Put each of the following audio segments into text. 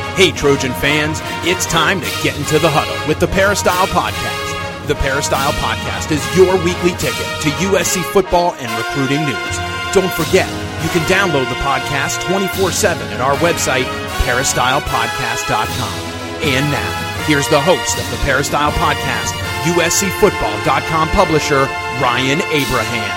Hey, Trojan fans, it's time to get into the huddle with the Peristyle Podcast. The Peristyle Podcast is your weekly ticket to USC football and recruiting news. Don't forget, you can download the podcast 24/7 at our website, peristylepodcast.com. And now, here's the host of the Peristyle Podcast, USCFootball.com publisher, Ryan Abraham.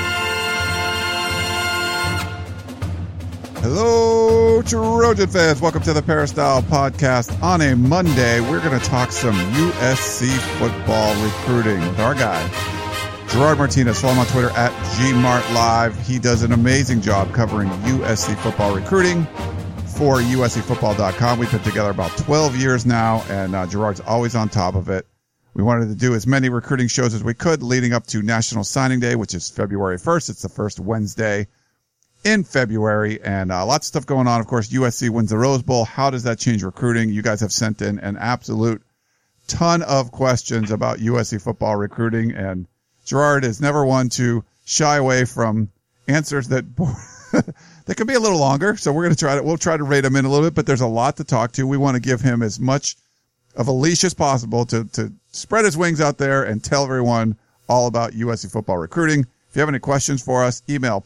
Hello, Trojan fans. Welcome to the Peristyle Podcast. On a Monday, we're going to talk some USC football recruiting with our guy, Gerard Martinez. Follow him on Twitter at GMartLive. He does an amazing job covering USC football recruiting for USCFootball.com. We put together about 12 years now, and Gerard's always on top of it. We wanted to do as many recruiting shows as we could leading up to National Signing Day, which is February 1st. It's the first Wednesday in February, and lots of stuff going on. Of course, USC wins the Rose Bowl. How does that change recruiting? You guys have sent in an absolute ton of questions about USC football recruiting, and Gerard is never one to shy away from answers that that can be a little longer. So we'll try to rate him in a little bit, but there's a lot to talk to. We want to give him as much of a leash as possible to spread his wings out there and tell everyone all about USC football recruiting. If you have any questions for us, email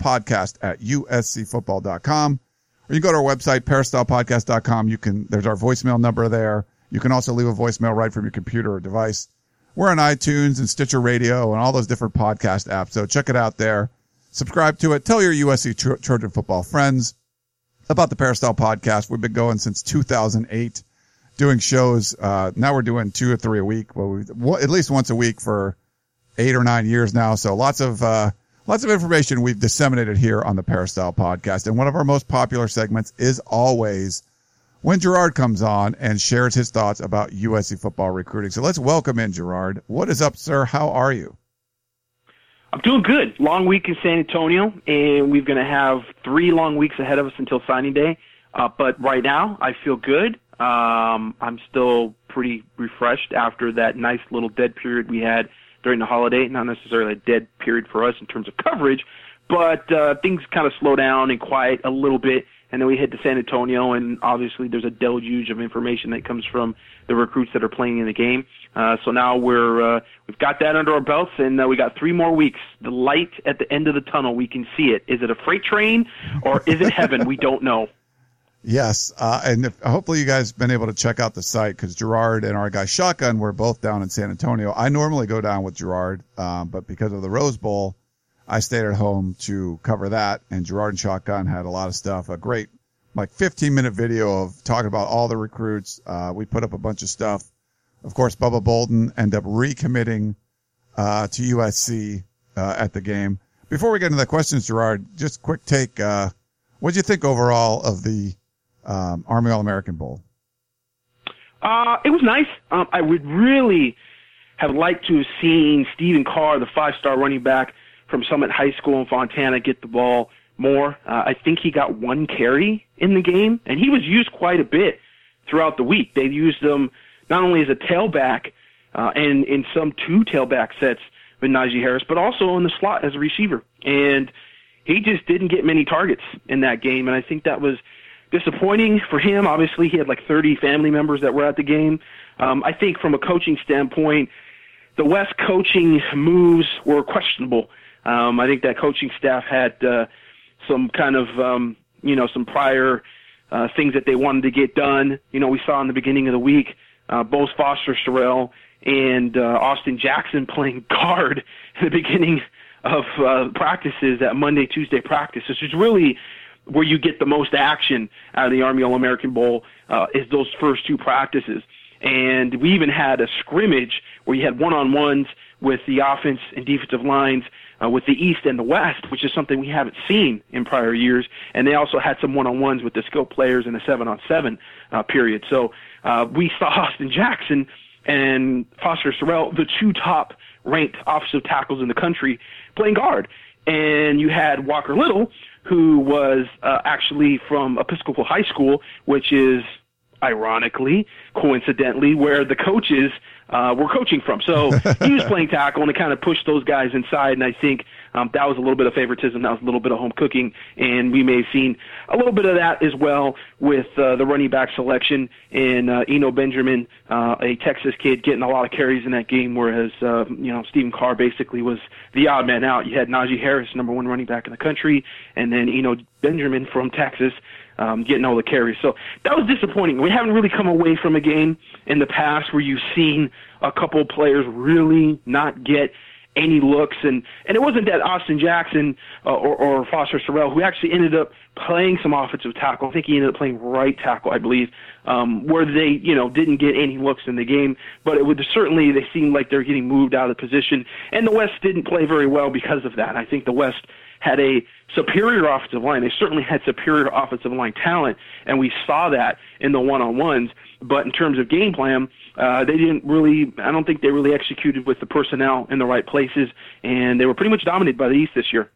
podcast@uscfootball.com, or you can go to our website, peristylepodcast.com. There's our voicemail number there. You can also leave a voicemail right from your computer or device. We're on iTunes and Stitcher Radio and all those different podcast apps, so check it out there. Subscribe to it. Tell your USC Trojan football friends about the Peristyle Podcast. We've been going since 2008, doing shows. Now we're doing 2 or 3 a week. Well, at least once a week for 8 or 9 years now. So lots of information we've disseminated here on the Peristyle Podcast. And one of our most popular segments is always when Gerard comes on and shares his thoughts about USC football recruiting. So let's welcome in Gerard. What is up, sir? How are you? I'm doing good. Long week in San Antonio, and we're going to have 3 long weeks ahead of us until signing day. But right now, I feel good. I'm still pretty refreshed after that nice little dead period we had during the holiday. Not necessarily a dead period for us in terms of coverage, but things kind of slow down and quiet a little bit. And then we head to San Antonio, and obviously there's a deluge of information that comes from the recruits that are playing in the game. So now we've got that under our belts, and we got 3 more weeks. The light at the end of the tunnel, we can see it. Is it a freight train or is it heaven? We don't know. Yes, and hopefully you guys have been able to check out the site, because Gerard and our guy Shotgun were both down in San Antonio. I normally go down with Gerard, but because of the Rose Bowl, I stayed at home to cover that, and Gerard and Shotgun had a lot of stuff, a great 15-minute video of talking about all the recruits. We put up a bunch of stuff. Of course, Bubba Bolden ended up recommitting to USC at the game. Before we get into the questions, Gerard, just quick take. What did you think overall of the Army All-American Bowl? It was nice. I would really have liked to have seen Stephen Carr, the 5-star running back from Summit High School in Fontana, get the ball more. I think he got 1 carry in the game, and he was used quite a bit throughout the week. They used him not only as a tailback and in some 2 tailback sets with Najee Harris, but also in the slot as a receiver. And he just didn't get many targets in that game, and I think that was disappointing for him. Obviously, he had 30 family members that were at the game. I think from a coaching standpoint, the West coaching moves were questionable. I think that coaching staff had some kind of, some prior things that they wanted to get done. We saw in the beginning of the week, both Foster Sorrell and Austin Jackson playing guard in the beginning of practices, that Monday, Tuesday practice. This is really where you get the most action out of the Army All-American Bowl, is those first 2 practices. And we even had a scrimmage where you had one-on-ones with the offense and defensive lines with the East and the West, which is something we haven't seen in prior years. And they also had some one-on-ones with the skill players in a 7-on-7 period. So we saw Austin Jackson and Foster Sorrell, the 2 top-ranked offensive tackles in the country, playing guard. And you had Walker Little, who was actually from Episcopal High School, which is ironically, coincidentally, where the coaches were coaching from. So he was playing tackle, and it kind of pushed those guys inside, and I think that was a little bit of favoritism. That was a little bit of home cooking, and we may have seen a little bit of that as well with the running back selection in Eno Benjamin, a Texas kid, getting a lot of carries in that game, whereas Stephen Carr basically was the odd man out. You had Najee Harris, number one running back in the country, and then Eno Benjamin from Texas getting all the carries. So that was disappointing. We haven't really come away from a game in the past where you've seen a couple of players really not get any looks, and it wasn't that Austin Jackson or Foster Sarell, who actually ended up playing some offensive tackle. I think he ended up playing right tackle, I believe, where they didn't get any looks in the game. But certainly they seemed like they're getting moved out of the position, and the West didn't play very well because of that. I think the West had a superior offensive line. They certainly had superior offensive line talent, and we saw that in the one-on-ones. But in terms of game plan, I don't think they really executed with the personnel in the right places, and they were pretty much dominated by the East this year.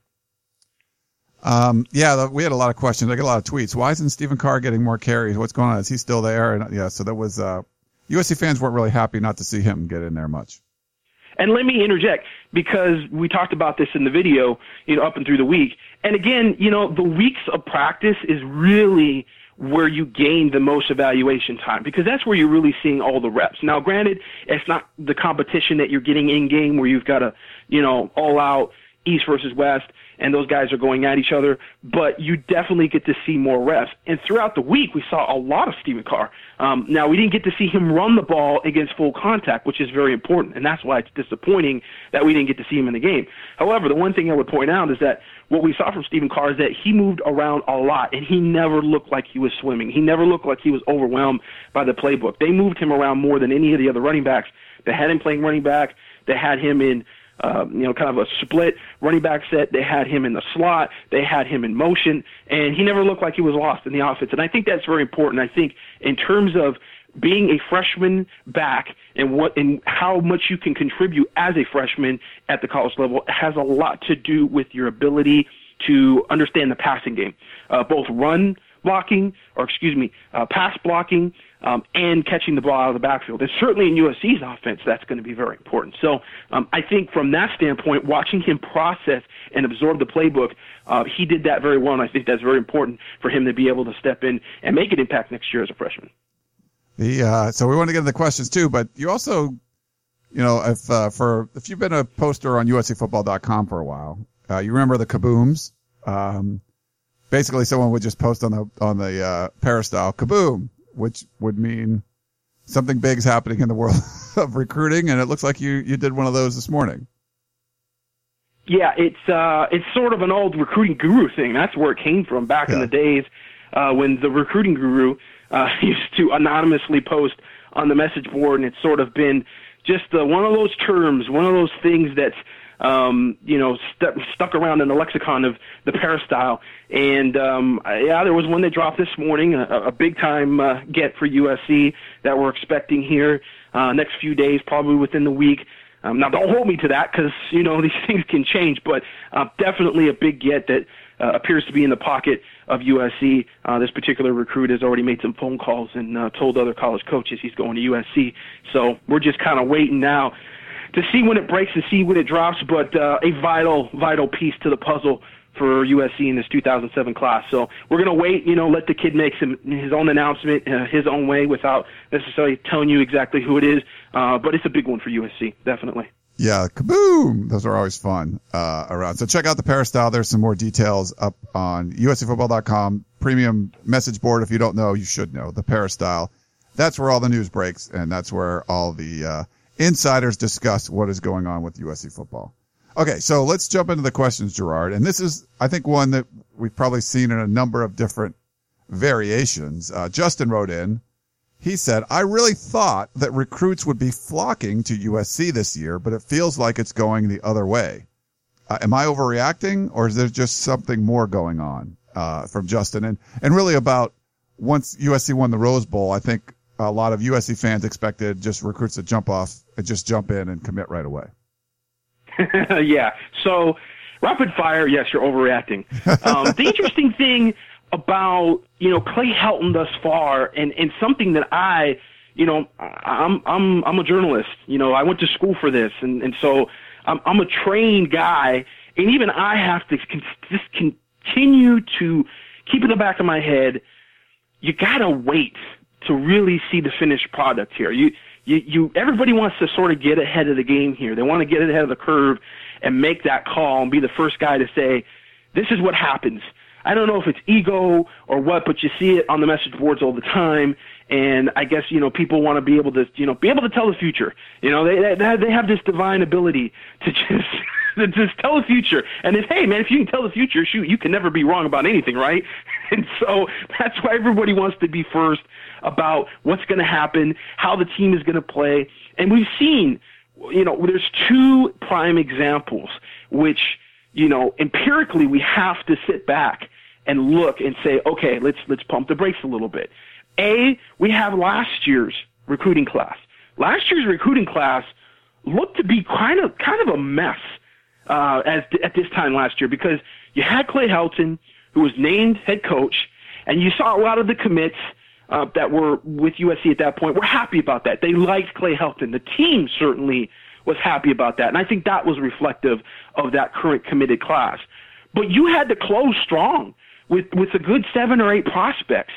We had a lot of questions. I got a lot of tweets. Why isn't Stephen Carr getting more carries? What's going on? Is he still there? And so that was USC fans weren't really happy not to see him get in there much. And let me interject, because we talked about this in the video, up and through the week. And again, the weeks of practice is really where you gain the most evaluation time, because that's where you're really seeing all the reps. Now, granted, it's not the competition that you're getting in game where you've got to, all out East versus West, and those guys are going at each other, but you definitely get to see more reps. And throughout the week, we saw a lot of Stephen Carr. Now, we didn't get to see him run the ball against full contact, which is very important, and that's why it's disappointing that we didn't get to see him in the game. However, the one thing I would point out is that what we saw from Stephen Carr is that he moved around a lot, and he never looked like he was swimming. He never looked like he was overwhelmed by the playbook. They moved him around more than any of the other running backs. They had him playing running back. They had him in kind of a split running back set. They had him in the slot. They had him in motion, and he never looked like he was lost in the offense. And I think that's very important. I think in terms of being a freshman back and how much you can contribute as a freshman at the college level has a lot to do with your ability to understand the passing game, both pass blocking, and catching the ball out of the backfield. And certainly in USC's offense, that's going to be very important. So I think from that standpoint, watching him process and absorb the playbook, he did that very well, and I think that's very important for him to be able to step in and make an impact next year as a freshman. So we want to get into the questions too, but you also, if you've been a poster on USCFootball.com for a while, you remember the kabooms. Basically, someone would just post on the Peristyle kaboom, which would mean something big's happening in the world of recruiting, and it looks like you did one of those this morning. Yeah, it's sort of an old recruiting guru thing. That's where it came from back in the days when the recruiting guru used to anonymously post on the message board, and it's sort of been just one of those terms, one of those things that's stuck around in the lexicon of the Peristyle. And there was one that dropped this morning, a big time get for USC that we're expecting here next few days, probably within the week. Now, don't hold me to that, because these things can change, but definitely a big get that appears to be in the pocket of USC. This particular recruit has already made some phone calls and told other college coaches he's going to USC. So we're just kind of waiting now to see when it breaks and see when it drops, but a vital piece to the puzzle for USC in this 2007 class. So we're going to wait, let the kid make his own announcement his own way without necessarily telling you exactly who it is. But it's a big one for USC, definitely. Yeah, kaboom! Those are always fun around. So check out the Peristyle. There's some more details up on USCFootball.com. Premium message board. If you don't know, you should know. The Peristyle. That's where all the news breaks, and that's where all the insiders discuss what is going on with USC football. Okay, so let's jump into the questions, Gerard. And this is, I think, one that we've probably seen in a number of different variations. Justin wrote in. He said, I really thought that recruits would be flocking to USC this year, but it feels like it's going the other way. Am I overreacting, or is there just something more going on? From Justin. And really about once USC won the Rose Bowl, I think a lot of USC fans expected just recruits to jump off and just jump in and commit right away. Yeah. So rapid fire, yes, you're overreacting. The interesting thing about, Clay Helton thus far, and something that I'm a journalist, I went to school for this. And so I'm a trained guy And even I have to just continue to keep in the back of my head, you got to wait to really see the finished product here. Everybody wants to sort of get ahead of the game here. They want to get ahead of the curve and make that call and be the first guy to say, this is what happens. I don't know if it's ego or what, but you see it on the message boards all the time. And I guess, people want to be able to, tell the future. They have this divine ability to just tell the future. And if you can tell the future, shoot, you can never be wrong about anything, right? And so that's why everybody wants to be first about what's going to happen, how the team is going to play. And we've seen, there's two prime examples, which, empirically we have to sit back and look and say, okay, let's pump the brakes a little bit. We have last year's recruiting class. Last year's recruiting class looked to be kind of a mess at this time last year, because you had Clay Helton, who was named head coach, and you saw a lot of the commits that were with USC at that point were happy about that. They liked Clay Helton. The team certainly was happy about that, and I think that was reflective of that current committed class. But you had to close strong with a good 7 or 8 prospects,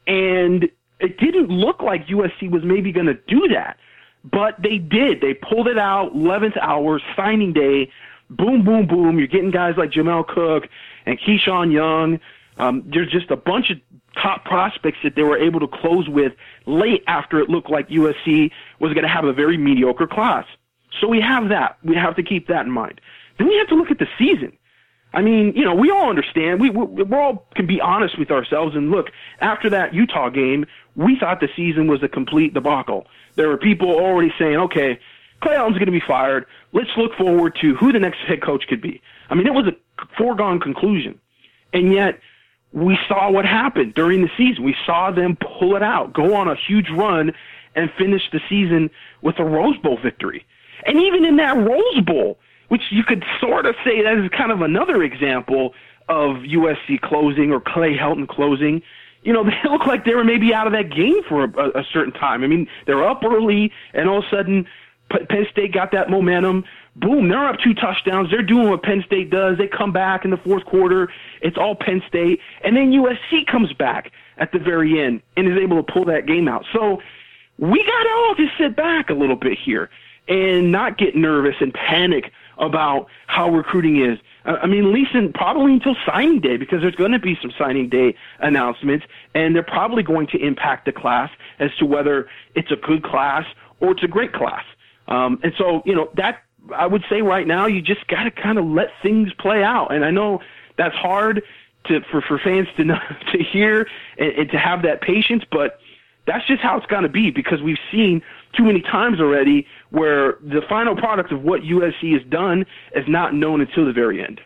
and it didn't look like USC was maybe going to do that, but they did. They pulled it out, 11th hour, signing day, boom, boom, boom. You're getting guys like Jamel Cook and Keyshawn Young. There's just a bunch of top prospects that they were able to close with late after it looked like USC was going to have a very mediocre class. So we have that. We have to keep that in mind. Then we have to look at the season. I mean, we all understand. We all can be honest with ourselves and look, after that Utah game, we thought the season was a complete debacle. There were people already saying, okay, Clay Helton's going to be fired. Let's look forward to who the next head coach could be. I mean, it was a foregone conclusion. And yet, we saw what happened during the season. We saw them pull it out, go on a huge run, and finish the season with a Rose Bowl victory. And even in that Rose Bowl, which you could sort of say that is kind of another example of USC closing or Clay Helton closing, they look like they were maybe out of that game for a certain time. I mean, they're up early, and all of a sudden Penn State got that momentum. Boom, they're up 2 touchdowns. They're doing what Penn State does. They come back in the fourth quarter. It's all Penn State. And then USC comes back at the very end and is able to pull that game out. So we got to all just sit back a little bit here and not get nervous and panic about how recruiting is. I mean, at least probably until signing day, because there's going to be some signing day announcements, and they're probably going to impact the class as to whether it's a good class or it's a great class. And so, that I would say right now, you just got to kind of let things play out. And I know that's hard for fans to hear and to have that patience, but that's just how it's going to be, because we've seen too many times already where the final product of what USC has done is not known until the very end.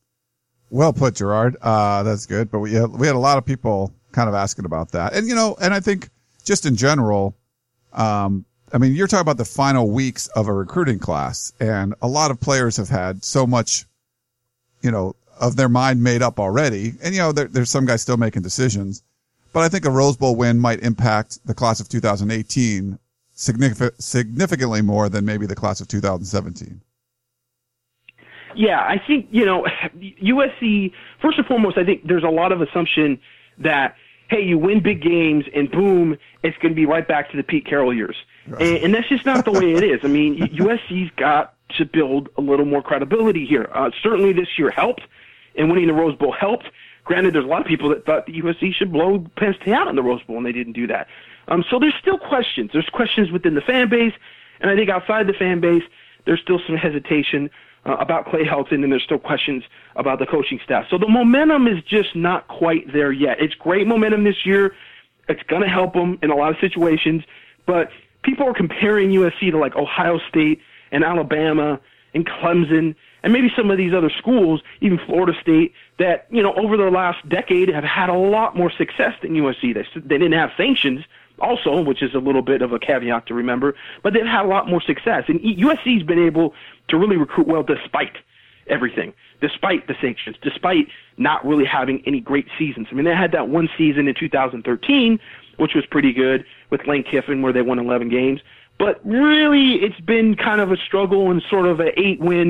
Well put, Gerard. That's good. But we had a lot of people kind of asking about that. And, and I think just in general, I mean, you're talking about the final weeks of a recruiting class, and a lot of players have had so much, of their mind made up already. And, there's some guys still making decisions. But I think a Rose Bowl win might impact the class of 2018 significantly more than maybe the class of 2017. Yeah, I think, USC, first and foremost, I think there's a lot of assumption that, hey, you win big games and boom, it's going to be right back to the Pete Carroll years. Right. And that's just not the way it is. I mean, USC's got to build a little more credibility here. Certainly this year helped, and winning the Rose Bowl helped. Granted, there's a lot of people that thought that USC should blow Penn State out in the Rose Bowl, and they didn't do that. So there's still questions. There's questions within the fan base, and I think outside the fan base, there's still some hesitation about Clay Helton, and there's still questions about the coaching staff. So the momentum is just not quite there yet. It's great momentum this year. It's going to help them in a lot of situations, but people are comparing USC to like Ohio State and Alabama and Clemson and maybe some of these other schools, even Florida State, that, over the last decade have had a lot more success than USC. They didn't have sanctions also, which is a little bit of a caveat to remember, but they've had a lot more success. And USC's been able to really recruit well despite everything, despite the sanctions, despite not really having any great seasons. I mean, they had that one season in 2013, which was pretty good with Lane Kiffin, where they won 11 games. But really, it's been kind of a struggle and sort of an 8-win,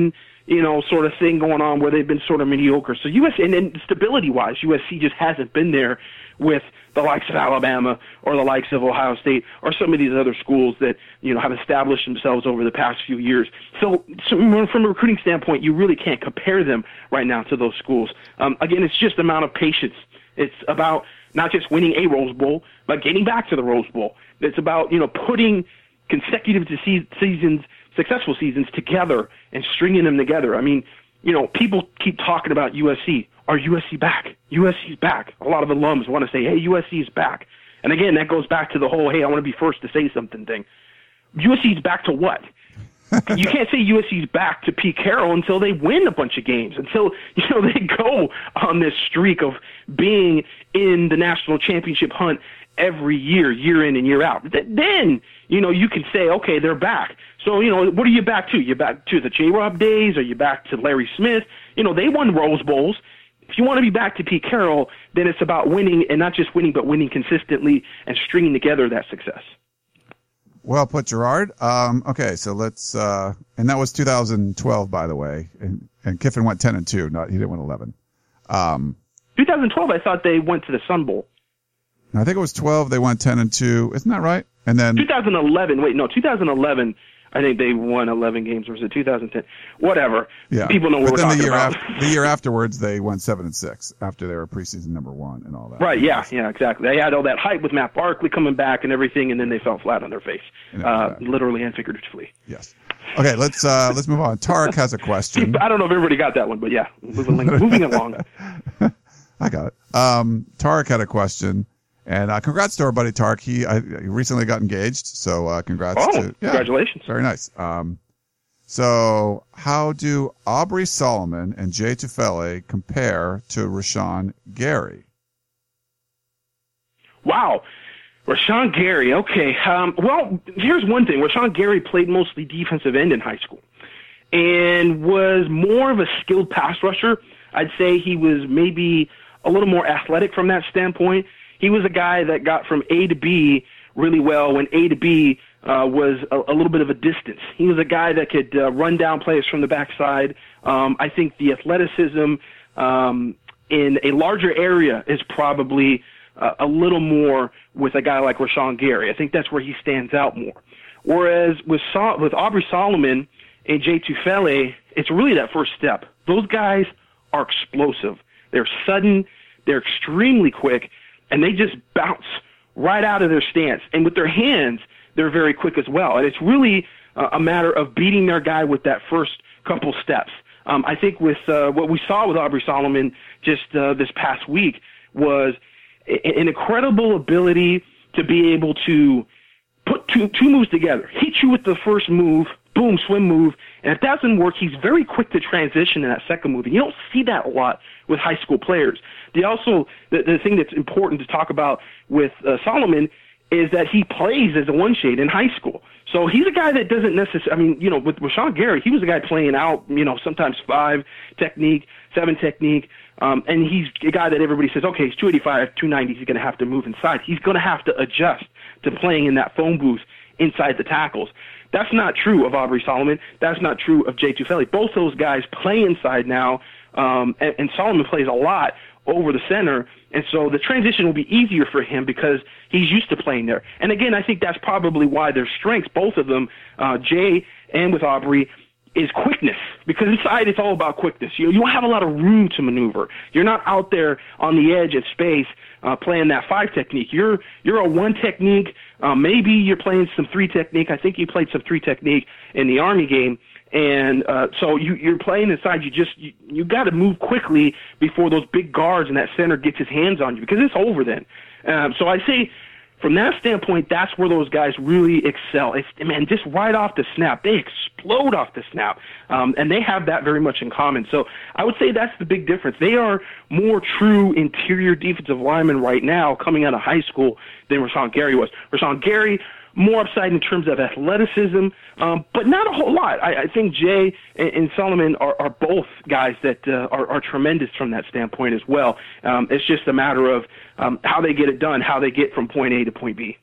sort of thing going on where they've been sort of mediocre. So USC, and then stability-wise, USC just hasn't been there with the likes of Alabama or the likes of Ohio State or some of these other schools that, have established themselves over the past few years. So from a recruiting standpoint, you really can't compare them right now to those schools. Again, it's just amount of patience. It's about not just winning a Rose Bowl, but getting back to the Rose Bowl. It's about, putting consecutive seasons, successful seasons together and stringing them together. I mean, people keep talking about USC. Are USC back? USC's back. A lot of alums want to say, hey, USC is back. And again, that goes back to the whole, hey, I want to be first to say something thing. USC's back to what? You can't say USC's back to Pete Carroll until they win a bunch of games, until, they go on this streak of being in the national championship hunt every year, year in and year out. Then, you can say, okay, they're back. So, what are you back to? You back to the J-Rob days? Are you back to Larry Smith? They won Rose Bowls. If you want to be back to Pete Carroll, then it's about winning, and not just winning, but winning consistently and stringing together that success. Well put, Gerard. Okay, so let's, and that was 2012, by the way, and Kiffin went 10-2. He didn't win 11. 2012, I thought they went to the Sun Bowl. I think it was 12. They went 10-2. Isn't that right? And then 2011. Wait, no, 2011. I think they won 11 games. Or was it 2010? Whatever. Yeah. People know what we're talking about. The year afterwards, they went 7-6 after they were preseason number 1 and all that. Right. Yeah. Exactly. They had all that hype with Matt Barkley coming back and everything, and then they fell flat on their face, literally and figuratively. Yes. Okay. Let's move on. Tarek has a question. I don't know if everybody got that one, but yeah, moving along. I got it. Tarek had a question. And congrats to our buddy Tarek. He recently got engaged, so congrats. Congratulations. Very nice. So how do Aubrey Solomon and Jay Tufele compare to Rashawn Gary? Wow. Rashawn Gary, okay. Well, here's one thing. Rashawn Gary played mostly defensive end in high school and was more of a skilled pass rusher. I'd say he was maybe a little more athletic from that standpoint. He was a guy that got from A to B really well when A to B was a little bit of a distance. He was a guy that could run down players from the backside. I think the athleticism in a larger area is probably a little more with a guy like Rashawn Gary. I think that's where he stands out more. Whereas with Aubrey Solomon and Jay Tufele, it's really that first step. Those guys are explosive. They're sudden. They're extremely quick. And they just bounce right out of their stance. And with their hands, they're very quick as well. And it's really a matter of beating their guy with that first couple steps. I think with what we saw with Aubrey Solomon just this past week was an incredible ability to be able to put two moves together, hit you with the first move, boom, swim move. And if that doesn't work, he's very quick to transition in that second move. And you don't see that a lot with high school players. The thing that's important to talk about with Solomon is that he plays as a one shade in high school. So he's a guy that doesn't necessarily, with Rashawn Gary, he was a guy playing out, sometimes 5 technique, 7 technique. And he's a guy that everybody says, okay, he's 285, 290, he's going to have to move inside. He's going to have to adjust to playing in that phone booth inside the tackles. That's not true of Aubrey Solomon. That's not true of Jay Tufele. Both those guys play inside now, and Solomon plays a lot over the center, and so the transition will be easier for him because he's used to playing there. And again, I think that's probably why their strengths, both of them, Jay and with Aubrey, is quickness, because inside it's all about quickness. You don't have a lot of room to maneuver. You're not out there on the edge of space playing that 5 technique. You're a 1 technique. Maybe you're playing some 3 technique. I think you played some 3 technique in the Army game. And so you're playing inside. You got to move quickly before those big guards and that center gets his hands on you, because it's over then. So I say from that standpoint, that's where those guys really excel. Just right off the snap, they explode off the snap, and they have that very much in common. So I would say that's the big difference. They are more true interior defensive linemen right now coming out of high school than Rashawn Gary was. Rashawn Gary, more upside in terms of athleticism, but not a whole lot. I think Jay and Solomon are both guys that are tremendous from that standpoint as well. It's just a matter of how they get it done, how they get from point A to point B.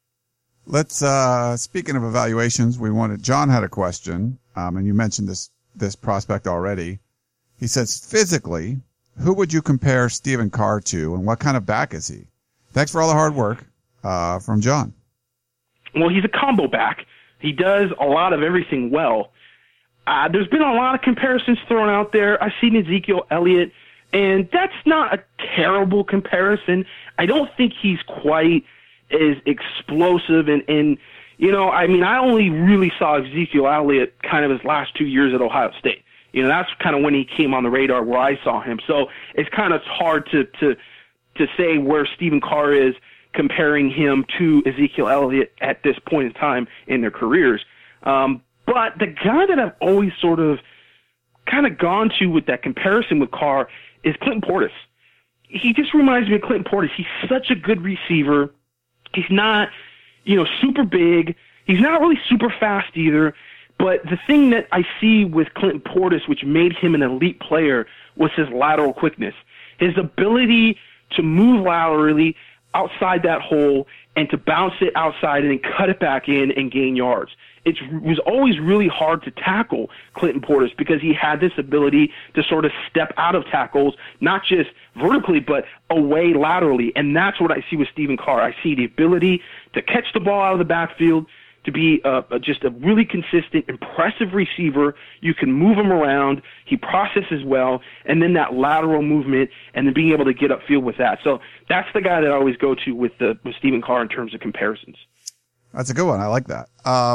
Let's, speaking of evaluations, John had a question, and you mentioned this this prospect already. He says, physically, who would you compare Stephen Carr to, and what kind of back is he? Thanks for all the hard work, from John. Well, he's a combo back. He does a lot of everything well. There's been a lot of comparisons thrown out there. I've seen Ezekiel Elliott, and that's not a terrible comparison. I don't think he's quite as explosive and I only really saw Ezekiel Elliott kind of his last 2 years at Ohio State. That's kind of when he came on the radar where I saw him. So it's kind of hard to say where Stephen Carr is comparing him to Ezekiel Elliott at this point in time in their careers. But the guy that I've always sort of kind of gone to with that comparison with Carr is Clinton Portis. He just reminds me of Clinton Portis. He's such a good receiver. He's not, super big. He's not really super fast either. But the thing that I see with Clinton Portis, which made him an elite player, was his lateral quickness. His ability to move laterally outside that hole and to bounce it outside and then cut it back in and gain yards. It was always really hard to tackle Clinton Portis because he had this ability to sort of step out of tackles, not just vertically, but away laterally. And that's what I see with Stephen Carr. I see the ability to catch the ball out of the backfield, to be just a really consistent, impressive receiver. You can move him around. He processes well, and then that lateral movement, and then being able to get upfield with that. So that's the guy that I always go to with Stephen Carr in terms of comparisons. That's a good one. I like that.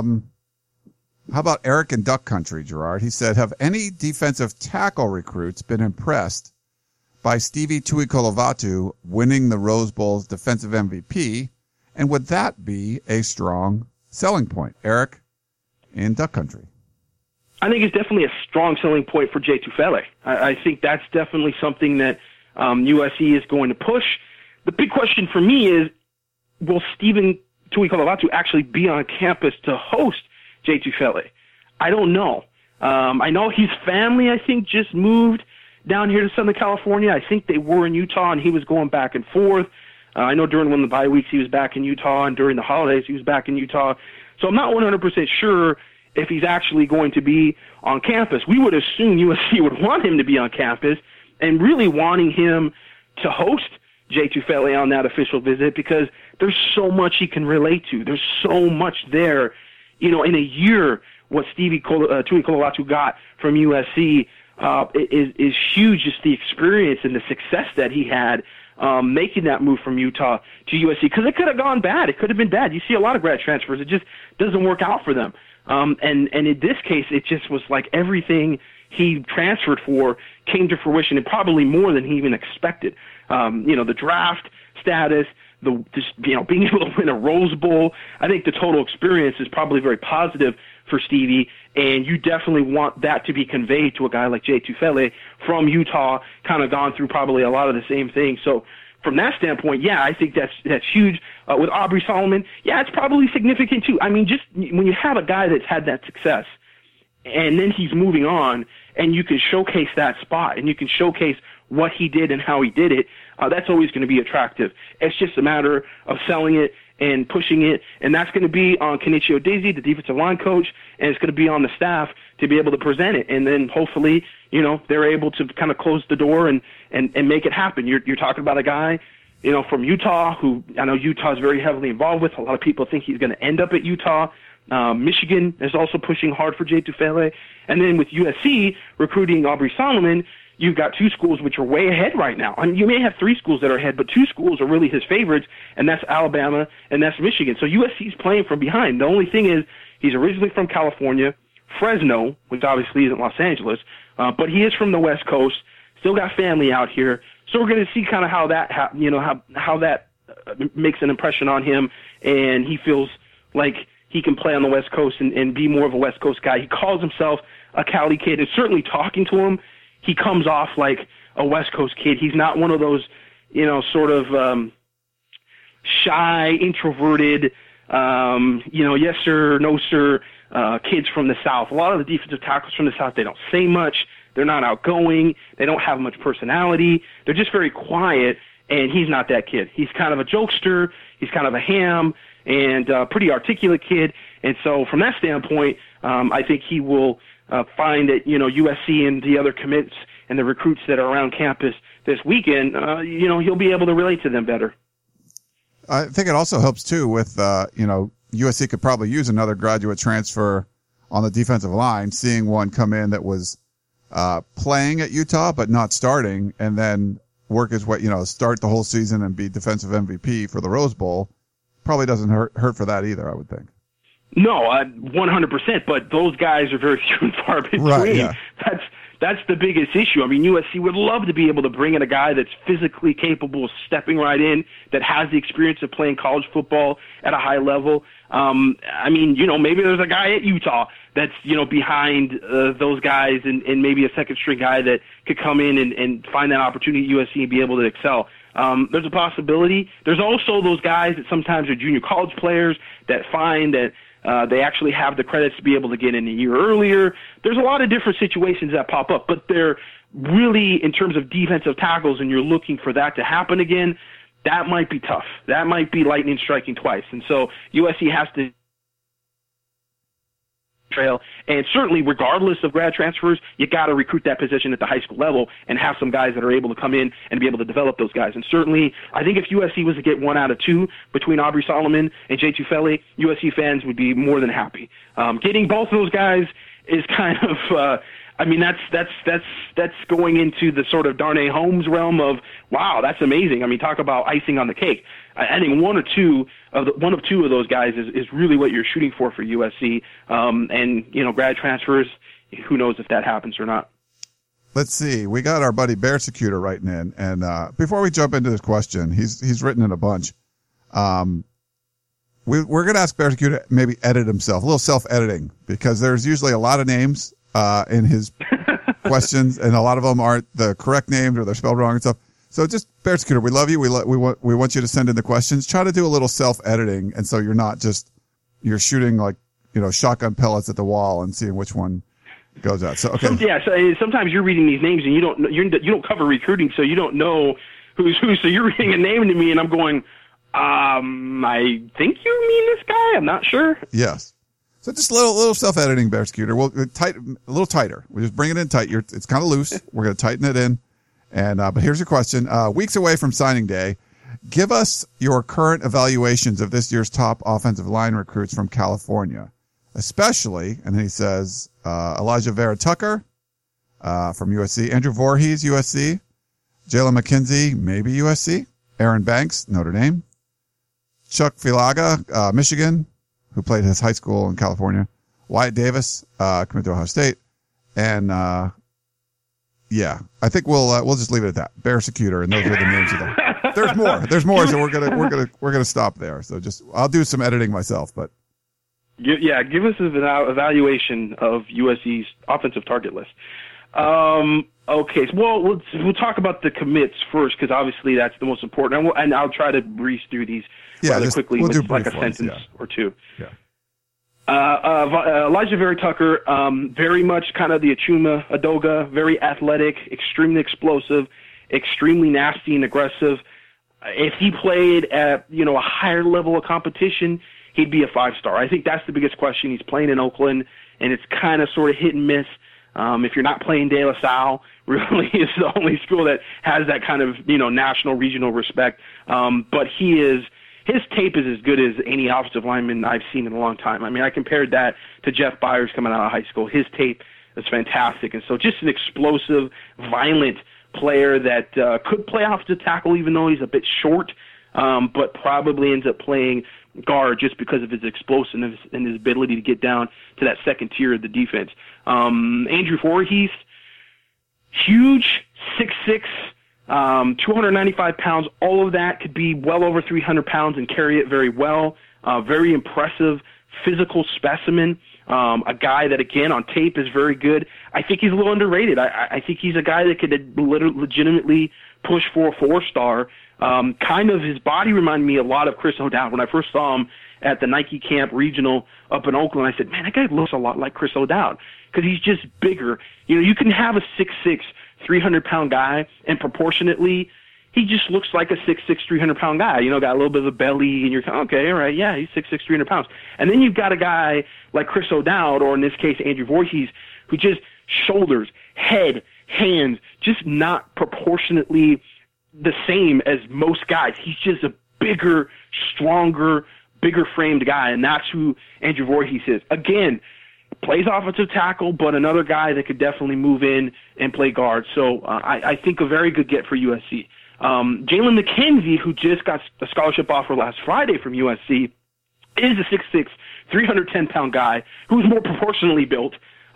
How about Eric in Duck Country, Gerard? He said, have any defensive tackle recruits been impressed by Stevie Tuikolovatu winning the Rose Bowl's defensive MVP? And would that be a strong selling point? Eric in Duck Country. I think it's definitely a strong selling point for Jay Tufele. I think that's definitely something that USC is going to push. The big question for me is, will Stephen Tuikolovatu actually be on campus to host Jay Tufele? I don't know. I know his family, I think, just moved down here to Southern California. I think they were in Utah, and he was going back and forth. I know during one of the bye weeks he was back in Utah, and during the holidays he was back in Utah. So I'm not 100% sure if he's actually going to be on campus. We would assume USC would want him to be on campus and really wanting him to host Jay Tufele on that official visit because there's so much he can relate to. There's so much there. In a year, what Stevie Tuikolovatu got from USC is huge, just the experience and the success that he had making that move from Utah to USC, because it could have gone bad. It could have been bad. You see a lot of grad transfers. It just doesn't work out for them. And in this case, it just was like everything he transferred for came to fruition, and probably more than he even expected. The draft status, being able to win a Rose Bowl. I think the total experience is probably very positive for Stevie, and you definitely want that to be conveyed to a guy like Jay Tufele from Utah, kind of gone through probably a lot of the same things. So from that standpoint, yeah, I think that's huge. With Aubrey Solomon, yeah, it's probably significant too. I mean, just when you have a guy that's had that success, and then he's moving on, and you can showcase that spot, and you can showcase what he did and how he did it, that's always going to be attractive. It's just a matter of selling it and pushing it, and that's going to be on Kenichi Odezi, the defensive line coach, and it's going to be on the staff to be able to present it. And then hopefully, they're able to kind of close the door and make it happen. You're talking about a guy, from Utah, who I know Utah is very heavily involved with. A lot of people think he's going to end up at Utah. Michigan is also pushing hard for Jay Tufele. And then with USC recruiting Aubrey Solomon, you've got two schools which are way ahead right now. I mean, you may have three schools that are ahead, but two schools are really his favorites, and that's Alabama and that's Michigan. So USC's playing from behind. The only thing is he's originally from California, Fresno, which obviously isn't Los Angeles, but he is from the West Coast, still got family out here. So we're going to see kind of how that, how that makes an impression on him, and he feels like he can play on the West Coast and be more of a West Coast guy. He calls himself a Cali kid, and certainly talking to him, he comes off like a West Coast kid. He's not one of those, sort of shy, introverted, yes sir, no sir, kids from the South. A lot of the defensive tackles from the South, they don't say much. They're not outgoing. They don't have much personality. They're just very quiet, and he's not that kid. He's kind of a jokester. He's kind of a ham and pretty articulate kid. And so from that standpoint, I think he will find that, USC and the other commits and the recruits that are around campus this weekend, he'll be able to relate to them better. I think it also helps too with, USC could probably use another graduate transfer on the defensive line, seeing one come in that was, playing at Utah, but not starting, and then work his way, start the whole season and be defensive MVP for the Rose Bowl. Probably doesn't hurt for that either, I would think. No, 100%, but those guys are very few and far between. Right, yeah. That's the biggest issue. I mean, USC would love to be able to bring in a guy that's physically capable of stepping right in, that has the experience of playing college football at a high level. Maybe there's a guy at Utah that's, behind those guys and maybe a second-string guy that could come in and find that opportunity at USC and be able to excel. There's a possibility. There's also those guys that sometimes are junior college players that find that they actually have the credits to be able to get in a year earlier. There's a lot of different situations that pop up, but they're really, in terms of defensive tackles, and you're looking for that to happen again, that might be tough. That might be lightning striking twice. And so USC has to trail, and certainly regardless of grad transfers, you got to recruit that position at the high school level and have some guys that are able to come in and be able to develop those guys. And certainly, I think if USC was to get 1 out of 2 between Aubrey Solomon and Jay Tufele, USC fans would be more than happy. Getting both of those guys is kind of, that's going into the sort of Darnay Holmes realm of, wow, that's amazing. I mean, talk about icing on the cake. I think one of two of those guys is really what you're shooting for USC. Grad transfers, who knows if that happens or not. Let's see. We got our buddy Bear Secutor writing in, and before we jump into this question, he's written in a bunch. We're going to ask Bear Secutor to maybe edit himself, a little self-editing, because there's usually a lot of names in his questions, and a lot of them aren't the correct names or they're spelled wrong and stuff. So just Bear Secutor, we love you. We want you to send in the questions. Try to do a little self-editing, and so you're not just you're shooting shotgun pellets at the wall and seeing which one goes out. So okay. So sometimes you're reading these names and you don't cover recruiting, so you don't know who's who. So you're reading a name to me, and I'm going, I think you mean this guy. I'm not sure. Yes. So just a little self-editing, Bear Secutor. We'll a little tighter. We'll just bring it in tight. It's kind of loose. We're going to tighten it in. And but here's your question. Weeks away from signing day, give us your current evaluations of this year's top offensive line recruits from California, especially, and then he says, Elijah Vera Tucker from USC, Andrew Voorhees, USC, Jalen McKenzie, maybe USC, Aaron Banks, Notre Dame, Chuck Filaga, Michigan, who played his high school in California, Wyatt Davis, committed to Ohio State, and I think we'll just leave it at that. Bear Secutor, and those are the names of them. There's more, so we're gonna stop there. So I'll do some editing myself, but give us an evaluation of USC's offensive target list. Okay, so we'll talk about the commits first, because obviously that's the most important, and I'll try to breeze through these rather quickly with like a sentence or two. Yeah. Elijah Vera Tucker, very much kind of the Achuma Adoga, very athletic, extremely explosive, extremely nasty and aggressive. If he played at a higher level of competition, he'd be a 5-star. I think that's the biggest question. He's playing in Oakland, and it's kind of sort of hit and miss. If you're not playing De La Salle, really is the only school that has that kind of national, regional respect. But his tape is as good as any offensive lineman I've seen in a long time. I mean, I compared that to Jeff Byers coming out of high school. His tape is fantastic. And so just an explosive, violent player that could play offensive tackle even though he's a bit short, but probably ends up playing guard just because of his explosiveness and his ability to get down to that second tier of the defense. Andrew Voorhees, huge, 6'6", 295 pounds, all of that could be well over 300 pounds and carry it very well. Very impressive physical specimen. A guy that, again, on tape is very good. I think he's a little underrated. I think he's a guy that could legitimately push for a 4-star. Kind of his body reminded me a lot of Chris O'Dowd. When I first saw him at the Nike Camp Regional up in Oakland, I said, man, that guy looks a lot like Chris O'Dowd because he's just bigger. You can have a 6'6", 300-pound guy, and proportionately, he just looks like a 6'6", 300-pound guy. Got a little bit of a belly, and you're okay, all right, yeah, he's 6'6", 300 pounds. And then you've got a guy like Chris O'Dowd, or in this case, Andrew Voorhees, who just shoulders, head, hands, just not proportionately the same as most guys. He's just a bigger, stronger, bigger framed guy, and that's who Andrew Voorhees is. Again, plays offensive tackle, but another guy that could definitely move in and play guard. So I think a very good get for USC. Jalen McKenzie, who just got a scholarship offer last Friday from USC, is a 6'6", 310-pound guy who's more proportionally built,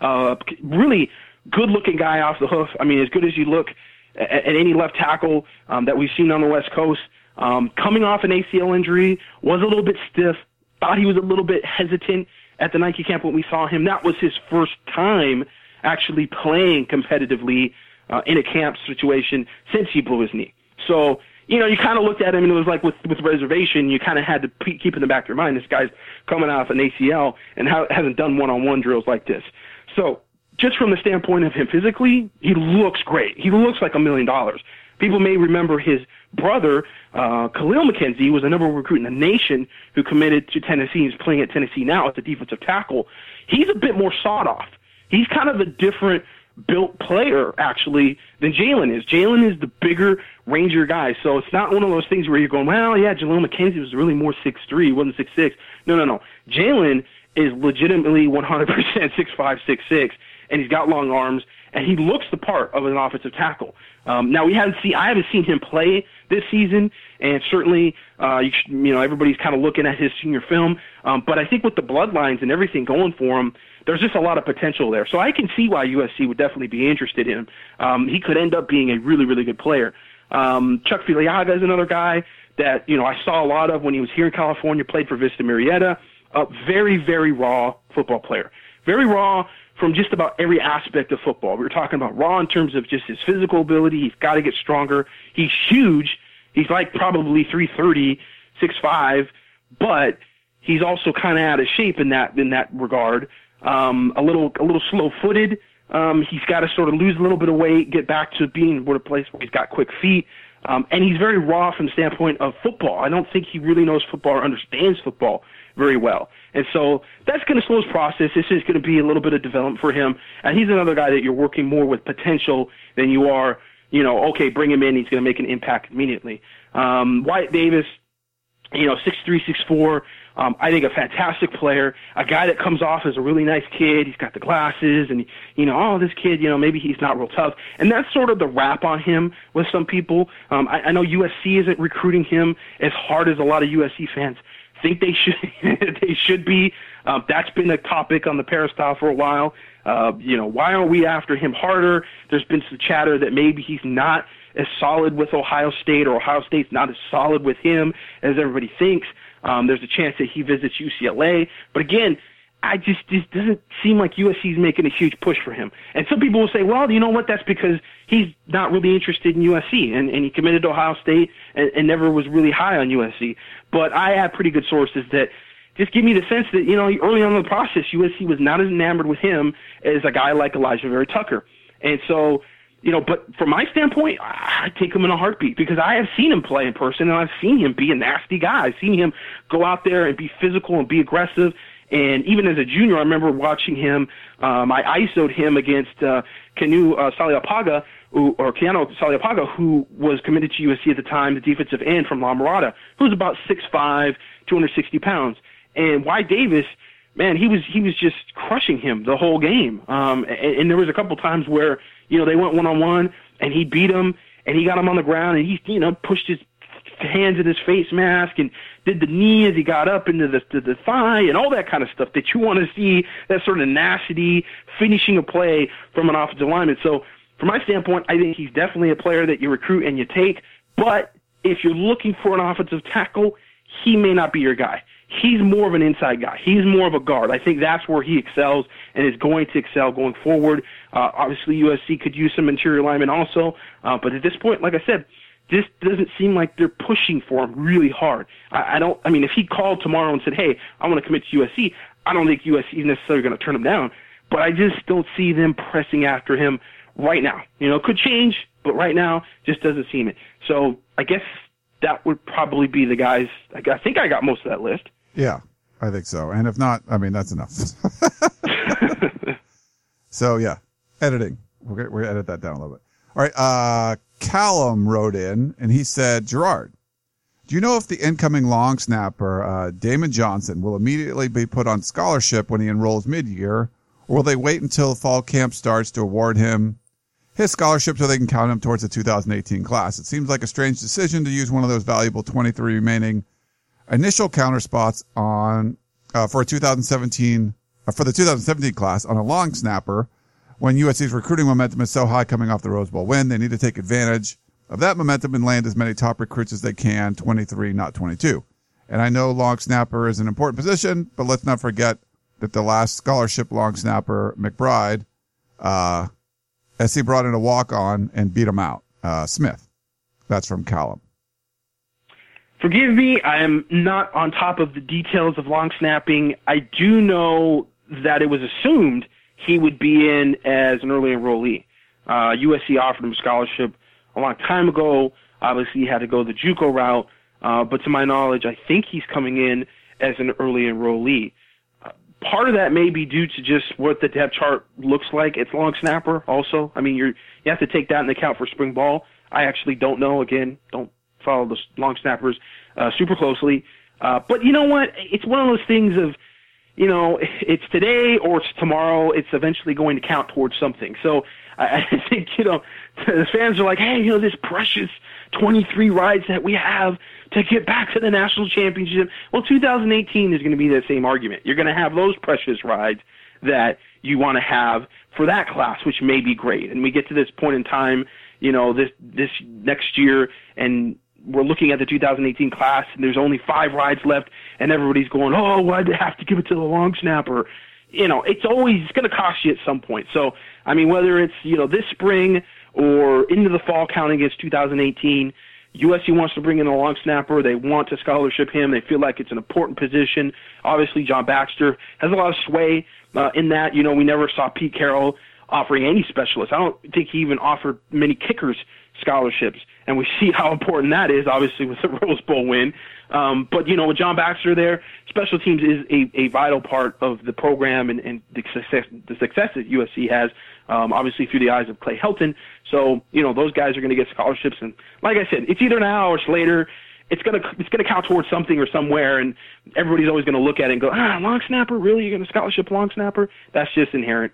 really good-looking guy off the hoof. I mean, as good as you look at any left tackle that we've seen on the West Coast. Coming off an ACL injury, was a little bit stiff, thought he was a little bit hesitant at the Nike camp when we saw him. That was his first time actually playing competitively in a camp situation since he blew his knee. So, you know, you kind of looked at him and it was like with reservation, you kind of had to keep in the back of your mind, this guy's coming off an ACL and hasn't done one-on-one drills like this. So just from the standpoint of him physically, he looks great. He looks like $1 million. People may remember his brother, Khalil McKenzie, was the number one recruit in the nation who committed to Tennessee. He's playing at Tennessee now as a defensive tackle. He's a bit more sought off. He's kind of a different built player, actually, than Jalen is. Jalen is the bigger, rangier guy. So it's not one of those things where you're going, well, yeah, Jaleel McKenzie was really more 6'3", he wasn't 6'6". No. Jalen is legitimately 100% 6'5", 6'6", and he's got long arms, and he looks the part of an offensive tackle. Now I haven't seen him play this season, and certainly, everybody's kind of looking at his senior film. But I think with the bloodlines and everything going for him, there's just a lot of potential there. So I can see why USC would definitely be interested in him. He could end up being a really, really good player. Chuck Filiaga is another guy that, I saw a lot of when he was here in California, played for Vista Marietta. Very, very raw football player. Very raw from just about every aspect of football. We were talking about raw in terms of just his physical ability. He's got to get stronger. He's huge. He's like probably 330, 6'5", but he's also kind of out of shape in that regard. A little slow-footed. He's got to sort of lose a little bit of weight, get back to being a place where he's got quick feet. And he's very raw from the standpoint of football. I don't think he really knows football or understands football very well. And so that's going to slow his process. This is going to be a little bit of development for him. And he's another guy that you're working more with potential than you are, okay, bring him in, he's going to make an impact immediately. Wyatt Davis, 6'3", 6'4", I think a fantastic player, a guy that comes off as a really nice kid. He's got the glasses and, this kid, maybe he's not real tough. And that's sort of the rap on him with some people. I know USC isn't recruiting him as hard as a lot of USC fans think they should be. That's been a topic on the Peristyle for a while. Why aren't we after him harder? There's been some chatter that maybe he's not as solid with Ohio State, or Ohio State's not as solid with him as everybody thinks. There's a chance that he visits UCLA. But again, this doesn't seem like USC's making a huge push for him. And some people will say, well, you know what, that's because he's not really interested in USC, and he committed to Ohio State and never was really high on USC. But I have pretty good sources that just give me the sense that, early on in the process, USC was not as enamored with him as a guy like Elijah Vera Tucker. And so, but from my standpoint, I take him in a heartbeat because I have seen him play in person, and I've seen him be a nasty guy. I've seen him go out there and be physical and be aggressive. And even as a junior, I remember watching him. I ISO'd him against Keanu Saliapaga, who was committed to USC at the time, the defensive end from La Mirada, who was about 6'5", 260 pounds. And Wyatt Davis, man, he was just crushing him the whole game. And there was a couple times where, they went one-on-one, and he beat him, and he got him on the ground, and he, pushed his hands in his face mask and did the knee as he got up into the thigh and all that kind of stuff that you want to see, that sort of tenacity, finishing a play from an offensive lineman. So from my standpoint, I think he's definitely a player that you recruit and you take. But if you're looking for an offensive tackle, he may not be your guy. He's more of an inside guy. He's more of a guard. I think that's where he excels and is going to excel going forward. Obviously, USC could use some interior linemen also. But at this point, like I said, this doesn't seem like they're pushing for him really hard. If he called tomorrow and said, hey, I want to commit to USC, I don't think USC is necessarily going to turn him down. But I just don't see them pressing after him right now. Could change, but right now just doesn't seem it. So I guess that would probably be the guys. I think I got most of that list. Yeah, I think so. And if not, that's enough. So, yeah, editing. We're going to edit that down a little bit. All right, Callum wrote in, and he said, Gerard, do you know if the incoming long snapper, Damon Johnson, will immediately be put on scholarship when he enrolls mid-year, or will they wait until fall camp starts to award him his scholarship so they can count him towards the 2018 class? It seems like a strange decision to use one of those valuable 23 remaining initial counter spots on for the 2017 class on a long snapper when USC's recruiting momentum is so high coming off the Rose Bowl win. They need to take advantage of that momentum and land as many top recruits as they can, 23, not 22. And I know long snapper is an important position, but let's not forget that the last scholarship long snapper, McBride, SC brought in a walk-on and beat him out. Smith. That's from Callum. Forgive me, I am not on top of the details of long snapping. I do know that it was assumed he would be in as an early enrollee. USC offered him a scholarship a long time ago. Obviously, he had to go the JUCO route, but to my knowledge, I think he's coming in as an early enrollee. Part of that may be due to just what the depth chart looks like. It's long snapper also. I mean, you have to take that into account for spring ball. I actually don't know. Again, don't follow the long snappers super closely. But you know what? It's one of those things of, it's today or it's tomorrow. It's eventually going to count towards something. So I think, the fans are like, hey, this precious 23 rides that we have to get back to the national championship. Well, 2018 is going to be the same argument. You're going to have those precious rides that you want to have for that class, which may be great. And we get to this point in time, this next year, and we're looking at the 2018 class, and there's only 5 rides left, and everybody's going, oh, why'd they have to give it to the long snapper? It's going to cost you at some point. So, I mean, whether it's, this spring or into the fall counting against 2018, USC wants to bring in a long snapper. They want to scholarship him. They feel like it's an important position. Obviously, John Baxter has a lot of sway in that. We never saw Pete Carroll offering any specialists. I don't think he even offered many kickers scholarships, and we see how important that is, obviously, with the Rose Bowl win. But, with John Baxter there, special teams is a vital part of the program and the success that USC has, obviously through the eyes of Clay Helton. So, those guys are going to get scholarships. And like I said, it's either now or it's later. It's going to count towards something or somewhere, and everybody's always going to look at it and go, long snapper? Really? You're going to scholarship long snapper? That's just inherent.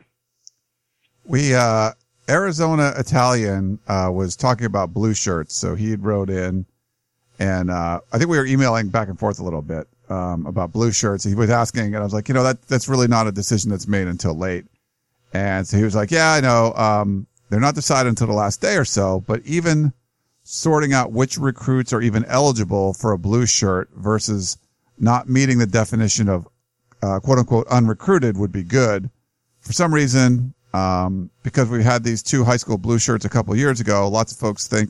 Arizona Italian was talking about blue shirts, so he wrote in, and I think we were emailing back and forth a little bit about blue shirts. He was asking, and I was like, that's really not a decision that's made until late. And so he was like, yeah, I know, they're not decided until the last day or so, but even sorting out which recruits are even eligible for a blue shirt versus not meeting the definition of quote unquote unrecruited would be good. For some reason, because we had these 2 high school blue shirts a couple of years ago, lots of folks think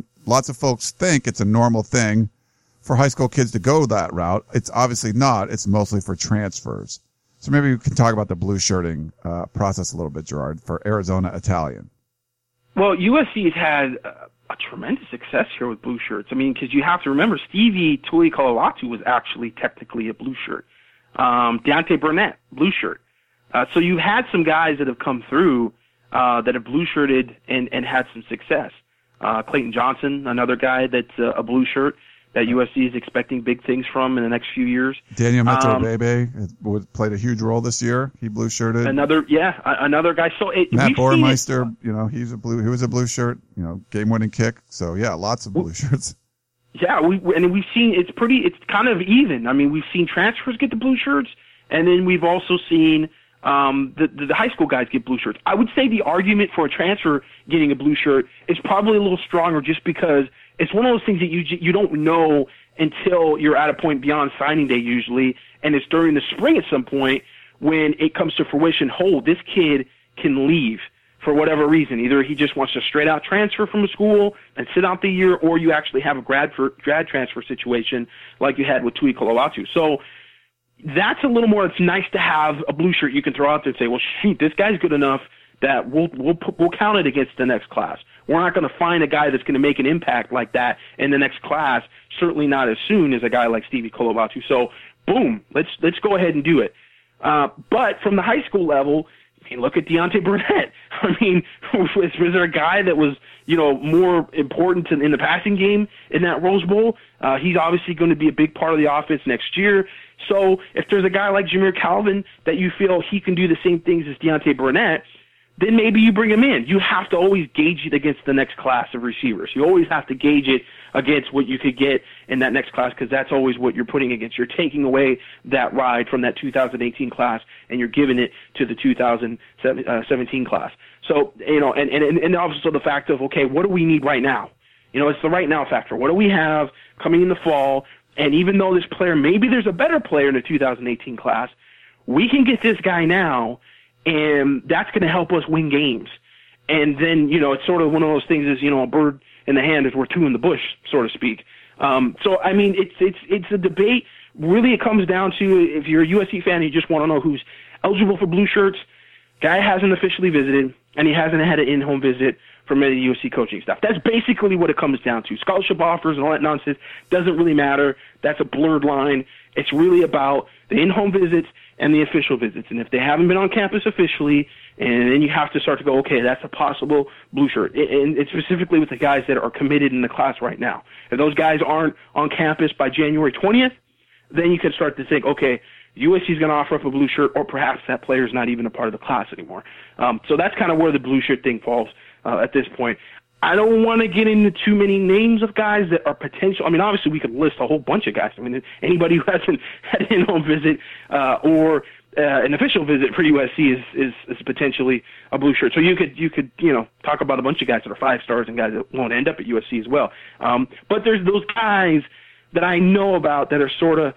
it's a normal thing for high school kids to go that route. It's obviously not. It's mostly for transfers. So maybe we can talk about the blue shirting process a little bit, Gerard, for Arizona Italian. Well, USC has had a tremendous success here with blue shirts. I mean, because you have to remember, Stevie Tuikolawatu was actually technically a blue shirt. Deontay Burnett, blue shirt. So you've had some guys that have come through that have blue shirted and had some success. Clayton Johnson, another guy that's a blue shirt that USC is expecting big things from in the next few years. Daniel Metobebe played a huge role this year. He blue shirted. Another guy. So Matt Bormeister, he was a blue shirt. Game winning kick. So yeah, lots of blue shirts. Yeah, we've seen it's kind of even. I mean, we've seen transfers get the blue shirts, and then we've also seen the high school guys get blue shirts. I would say the argument for a transfer getting a blue shirt is probably a little stronger, just because it's one of those things that you don't know until you're at a point beyond signing day usually, and it's during the spring at some point when it comes to fruition. This kid can leave for whatever reason. Either he just wants to straight out transfer from a school and sit out the year, or you actually have a grad transfer situation like you had with Tuikolawatu. So that's a little more. It's nice to have a blue shirt you can throw out there and say, well, shoot, this guy's good enough that we'll count it against the next class. We're not going to find a guy that's going to make an impact like that in the next class. Certainly not as soon as a guy like Stevie Kolobatu. So, boom, let's go ahead and do it. But from the high school level, I mean, look at Deontay Burnett. I mean, was there a guy that was, more important in the passing game in that Rose Bowl? He's obviously going to be a big part of the offense next year. So if there's a guy like Jameer Calvin that you feel he can do the same things as Deontay Burnett, then maybe you bring him in. You have to always gauge it against the next class of receivers. You always have to gauge it against what you could get in that next class, because that's always what you're putting against. You're taking away that ride from that 2018 class, and you're giving it to the 2017 class. So, and also the fact of, okay, what do we need right now? It's the right now factor. What do we have coming in the fall? And even though this player, maybe there's a better player in the 2018 class, we can get this guy now, and that's going to help us win games. And then, it's sort of one of those things is, a bird in the hand is worth two in the bush, so to speak. So, I mean, it's a debate. Really, it comes down to, if you're a USC fan and you just want to know who's eligible for blue shirts, guy hasn't officially visited, and he hasn't had an in-home visit from any USC coaching staff. That's basically what it comes down to. Scholarship offers and all that nonsense doesn't really matter. That's a blurred line. It's really about the in-home visits and the official visits. And if they haven't been on campus officially, and then you have to start to go, okay, that's a possible blue shirt. And it's specifically with the guys that are committed in the class right now. If those guys aren't on campus by January 20th, then you can start to think, okay, USC is going to offer up a blue shirt, or perhaps that player is not even a part of the class anymore. So that's kind of where the blue shirt thing falls at this point. I don't want to get into too many names of guys that are potential. I mean, obviously we could list a whole bunch of guys. I mean, anybody who hasn't had an in-home visit or an official visit for USC is potentially a blue shirt. So you could talk about a bunch of guys that are 5 stars and guys that won't end up at USC as well. But there's those guys that I know about that are sort of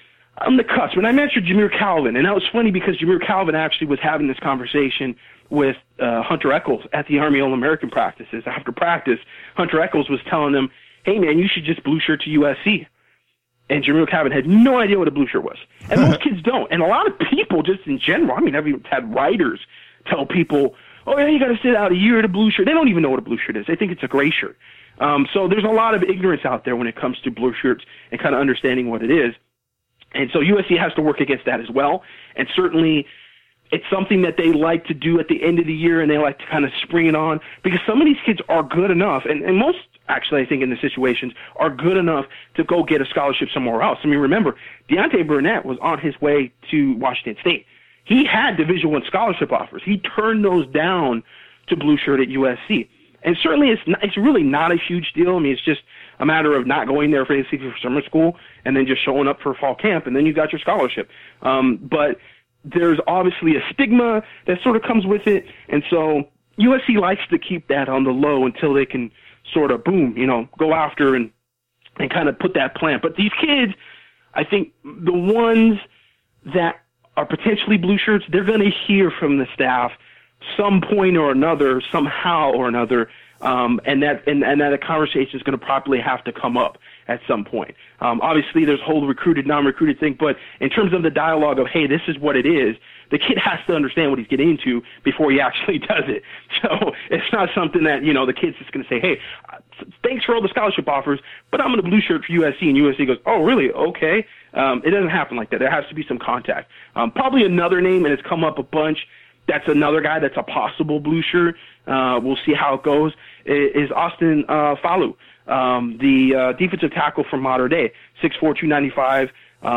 on the cusp. And I mentioned Jameer Calvin, and that was funny because Jameer Calvin actually was having this conversation with Hunter Echols at the Army All-American practices. After practice, Hunter Echols was telling him, hey, man, you should just blue shirt to USC. And Jameer Calvin had no idea what a blue shirt was. And most kids don't. And a lot of people just in general, I mean, I've even had writers tell people, oh, yeah, you got to sit out a year at a blue shirt. They don't even know what a blue shirt is. They think it's a gray shirt. So there's a lot of ignorance out there when it comes to blue shirts and kind of understanding what it is. And so USC has to work against that as well. And certainly it's something that they like to do at the end of the year, and they like to kind of spring it on, because some of these kids are good enough, and most actually I think in the situations are good enough to go get a scholarship somewhere else. I mean, remember, Deontay Burnett was on his way to Washington State. He had Division I scholarship offers. He turned those down to blue shirt at USC. And certainly it's really not a huge deal. I mean, it's just a matter of not going there for summer school and then just showing up for fall camp, and then you got your scholarship. But there's obviously a stigma that sort of comes with it, and so USC likes to keep that on the low until they can sort of, go after and kind of put that plan. But these kids, I think the ones that are potentially blue shirts, they're going to hear from the staff some point or another, somehow or another, and that a conversation is going to probably have to come up at some point. Obviously, there's a whole recruited, non-recruited thing, but in terms of the dialogue of, hey, this is what it is, the kid has to understand what he's getting into before he actually does it. So it's not something that, the kid's just going to say, hey, thanks for all the scholarship offers, but I'm going to blue shirt for USC, and USC goes, oh, really? Okay. It doesn't happen like that. There has to be some contact. Probably another name, and it's come up a bunch, that's another guy that's a possible blue shirt. We'll see how it goes, is Austin Falu, the defensive tackle from Mater Dei, 6'4", 295,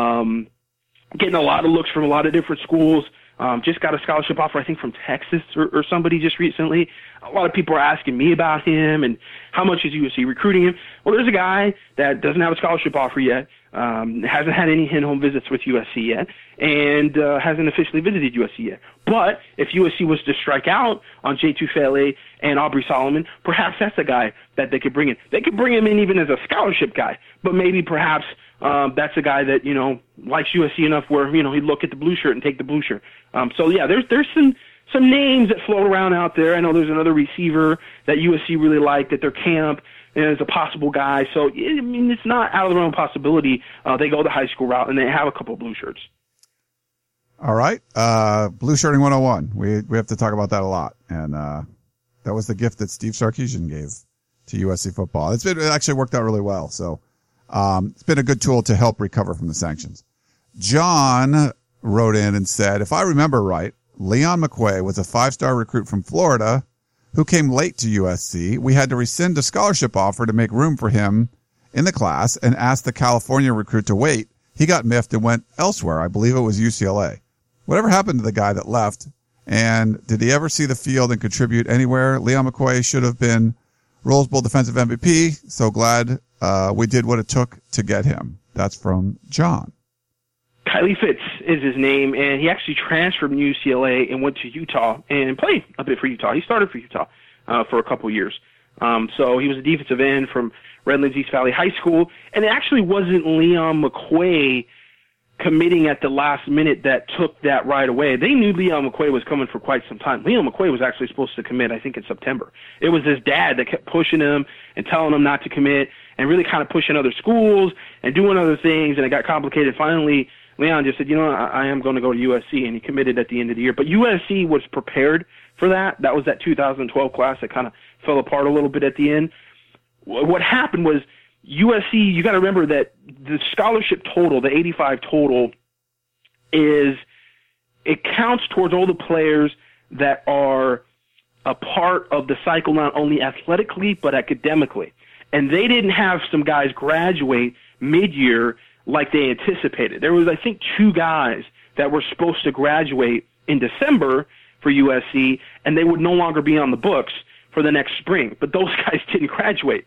getting a lot of looks from a lot of different schools. Just got a scholarship offer, I think, from Texas or somebody just recently. A lot of people are asking me about him and how much is USC recruiting him. Well, there's a guy that doesn't have a scholarship offer yet, hasn't had any in-home visits with USC yet, and hasn't officially visited USC yet. But if USC was to strike out on J. Tufele and Aubrey Solomon, perhaps that's a guy that they could bring in. They could bring him in even as a scholarship guy, but maybe perhaps that's a guy that, likes USC enough where, he'd look at the blue shirt and take the blue shirt. So, yeah, there's some names that float around out there. I know there's another receiver that USC really liked at their camp as a possible guy. So, I mean, it's not out of the realm of possibility. They go the high school route, and they have a couple of blue shirts. All right. Blue shirting 101. We have to talk about that a lot. And that was the gift that Steve Sarkisian gave to USC football. It actually worked out really well. So it's been a good tool to help recover from the sanctions. John wrote in and said, if I remember right, Leon McQuay was a 5-star recruit from Florida who came late to USC. We had to rescind a scholarship offer to make room for him in the class and asked the California recruit to wait. He got miffed and went elsewhere. I believe it was UCLA. Whatever happened to the guy that left? And did he ever see the field and contribute anywhere? Leon McQuay should have been Rose Bowl defensive MVP. So glad we did what it took to get him. That's from John. Kylie Fitz is his name, and he actually transferred from UCLA and went to Utah and played a bit for Utah. He started for Utah for a couple years. So he was a defensive end from Redlands East Valley High School, and it actually wasn't Leon McQuay committing at the last minute that took that right away. They knew Leon McQuay was coming for quite some time. Leon McQuay was actually supposed to commit, I think, in September. It was his dad that kept pushing him and telling him not to commit and really kind of pushing other schools and doing other things, and it got complicated. Finally, Leon just said, I am going to go to USC, and he committed at the end of the year. But USC was prepared for that. That was that 2012 class that kind of fell apart a little bit at the end. What happened was USC, you got to remember that the scholarship total, the 85 total, it counts towards all the players that are a part of the cycle, not only athletically but academically. And they didn't have some guys graduate mid-year like they anticipated. There was, I think, 2 guys that were supposed to graduate in December for USC, and they would no longer be on the books for the next spring. But those guys didn't graduate.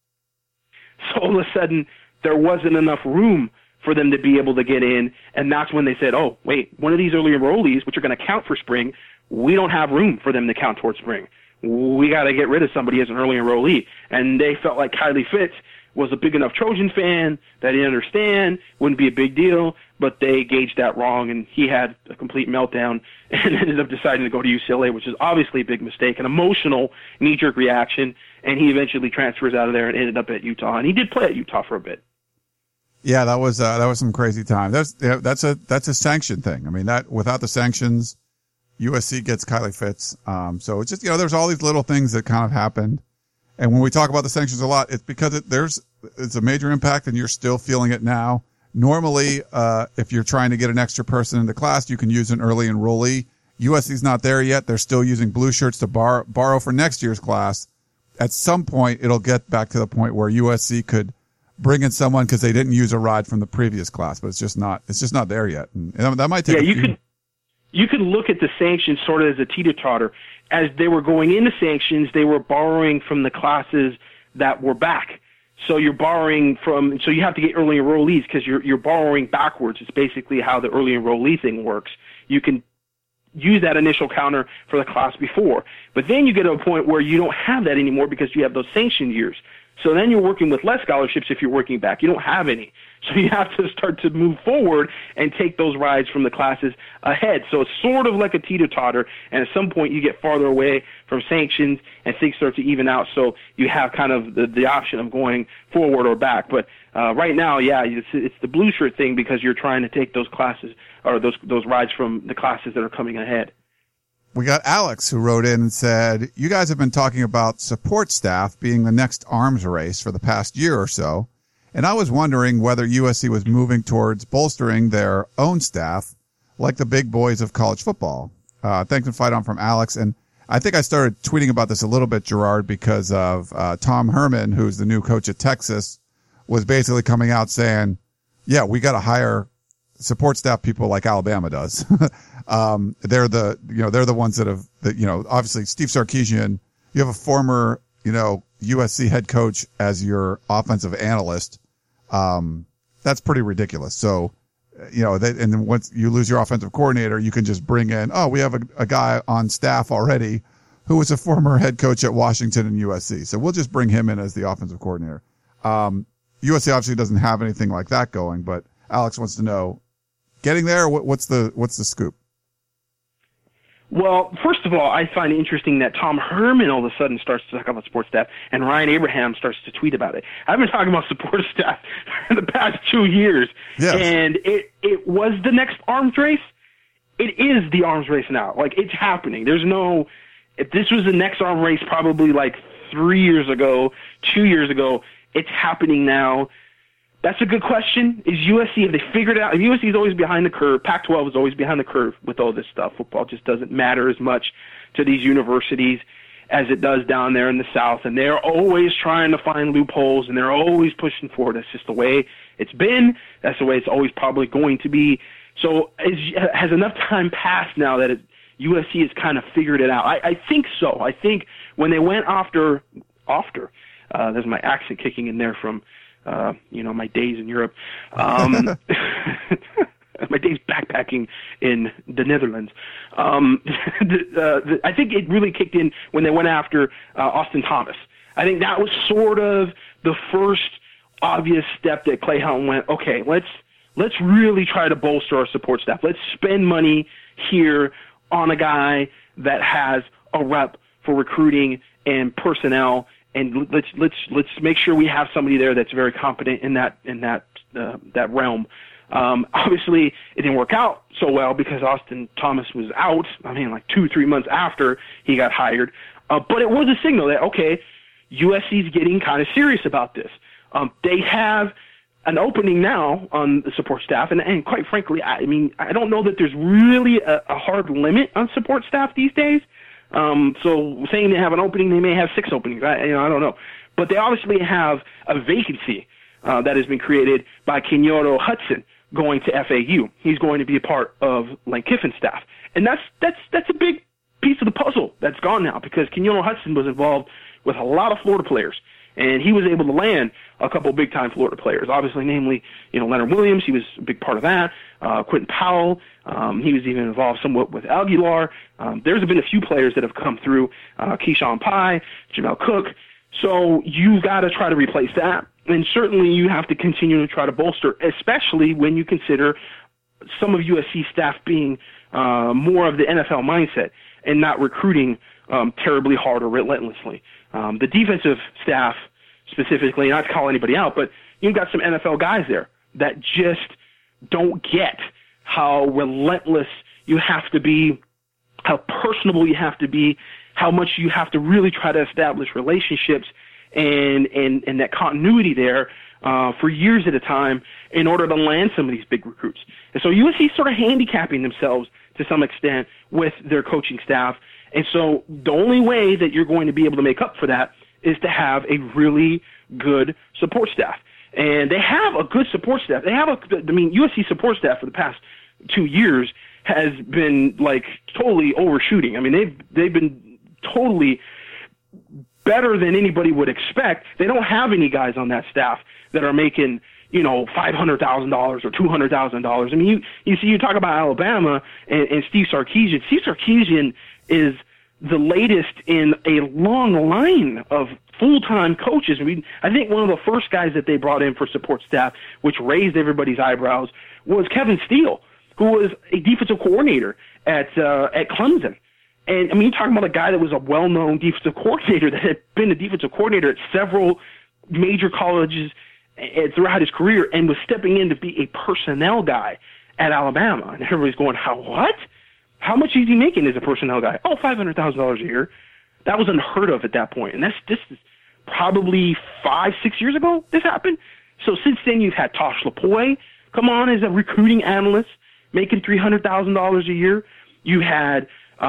So all of a sudden, there wasn't enough room for them to be able to get in, and that's when they said, oh, wait, one of these early enrollees, which are going to count for spring, we don't have room for them to count towards spring. We got to get rid of somebody as an early enrollee. And they felt like Kylie Fitz was a big enough Trojan fan that he'd understand, wouldn't be a big deal, but they gauged that wrong, and he had a complete meltdown and ended up deciding to go to UCLA, which is obviously a big mistake, an emotional knee-jerk reaction, and he eventually transfers out of there and ended up at Utah. And he did play at Utah for a bit. Yeah, that was some crazy time. That's a sanction thing. I mean, that without the sanctions, USC gets Kylie Fitz. So it's just, there's all these little things that kind of happened. And when we talk about the sanctions a lot, it's because it's a major impact and you're still feeling it now. Normally, if you're trying to get an extra person into class, you can use an early enrollee. USC's not there yet. They're still using blue shirts to borrow for next year's class. At some point, it'll get back to the point where USC could bring in someone because they didn't use a ride from the previous class, but it's just not there yet. And that might take you could look at the sanctions sort of as a teeter-totter. As they were going into sanctions, they were borrowing from the classes that were back. So you're borrowing from, so you have to get early enrollees because you're borrowing backwards. It's basically how the early enrollee thing works. You can use that initial counter for the class before. But then you get to a point where you don't have that anymore because you have those sanctioned years. So then you're working with less scholarships if you're working back. You don't have any. So you have to start to move forward and take those rides from the classes ahead. So it's sort of like a teeter-totter, and at some point you get farther away from sanctions and things start to even out. So you have kind of the option of going forward or back. But right now, yeah, it's the blue shirt thing because you're trying to take those classes or those rides from the classes that are coming ahead. We got Alex who wrote in and said, you guys have been talking about support staff being the next arms race for the past year or so. And I was wondering whether USC was moving towards bolstering their own staff like the big boys of college football. Thanks and fight on from Alex. And I think I started tweeting about this a little bit, Gerard, because of Tom Herman, who's the new coach at Texas, was basically coming out saying, yeah, we got to hire support staff people like Alabama does. They're the ones that have, obviously Steve Sarkisian, you have a former, USC head coach as your offensive analyst. That's pretty ridiculous. So, and then once you lose your offensive coordinator, you can just bring in, we have a guy on staff already who was a former head coach at Washington and USC. So we'll just bring him in as the offensive coordinator. USC obviously doesn't have anything like that going, but Alex wants to know, getting there, what's the scoop? Well, first of all, I find it interesting that Tom Herman all of a sudden starts to talk about sports staff, and Ryan Abraham starts to tweet about it. I've been talking about support staff for the past 2 years, yes. And it was the next arms race. It is the arms race now. Like, it's happening. If this was the next arms race probably like 3 years ago, 2 years ago, it's happening now. That's a good question. Is USC, have they figured it out? USC is always behind the curve. Pac-12 is always behind the curve with all this stuff. Football just doesn't matter as much to these universities as it does down there in the South, and they're always trying to find loopholes, and they're always pushing forward. That's just the way it's been. That's the way it's always probably going to be. So has enough time passed now that USC has kind of figured it out? I think so. I think when they went after there's my accent kicking in there from my days in Europe. My days backpacking in the Netherlands. I think it really kicked in when they went after Austin Thomas. I think that was sort of the first obvious step that Clay Helton went, okay, let's really try to bolster our support staff. Let's spend money here on a guy that has a rep for recruiting and personnel, and let's make sure we have somebody there that's very competent in that realm. Obviously, it didn't work out so well because Austin Thomas was out. I mean, like 2-3 months after he got hired. But it was a signal that, okay, USC's getting kind of serious about this. They have an opening now on the support staff, and quite frankly, I mean, I don't know that there's really a hard limit on support staff these days. So saying they have an opening, they may have 6 openings. I don't know. But they obviously have a vacancy that has been created by Kenyoro Hudson going to FAU. He's going to be a part of Lane Kiffin's staff. And that's a big piece of the puzzle that's gone now, because Kenyoro Hudson was involved with a lot of Florida players, and he was able to land a couple big-time Florida players, obviously, namely, Leonard Williams. He was a big part of that. Quentin Powell. He was even involved somewhat with Aguilar. There's been a few players that have come through, Keyshawn Pye, Jamel Cook. So you've got to try to replace that. And certainly you have to continue to try to bolster, especially when you consider some of USC staff being more of the NFL mindset and not recruiting terribly hard or relentlessly. The defensive staff specifically, not to call anybody out, but you've got some NFL guys there that just don't get how relentless you have to be, how personable you have to be, how much you have to really try to establish relationships and that continuity there for years at a time in order to land some of these big recruits. And so USC is sort of handicapping themselves to some extent with their coaching staff. And so the only way that you're going to be able to make up for that is to have a really good support staff. And they have a good support staff. USC support staff for the past 2 years has been like totally overshooting. I mean, they've been totally better than anybody would expect. They don't have any guys on that staff that are making, $500,000 or $200,000. I mean, you talk about Alabama and Steve Sarkisian. Steve Sarkisian is the latest in a long line of full-time coaches. I think one of the first guys that they brought in for support staff, which raised everybody's eyebrows, was Kevin Steele, who was a defensive coordinator at Clemson. And, I mean, you're talking about a guy that was a well-known defensive coordinator that had been a defensive coordinator at several major colleges throughout his career and was stepping in to be a personnel guy at Alabama. And everybody's going, what? How much is he making as a personnel guy? Oh, $500,000 a year. That was unheard of at that point. And this is probably 5-6 years ago this happened. So since then, you've had Tosh Lapoy come on as a recruiting analyst making $300,000 a year. You had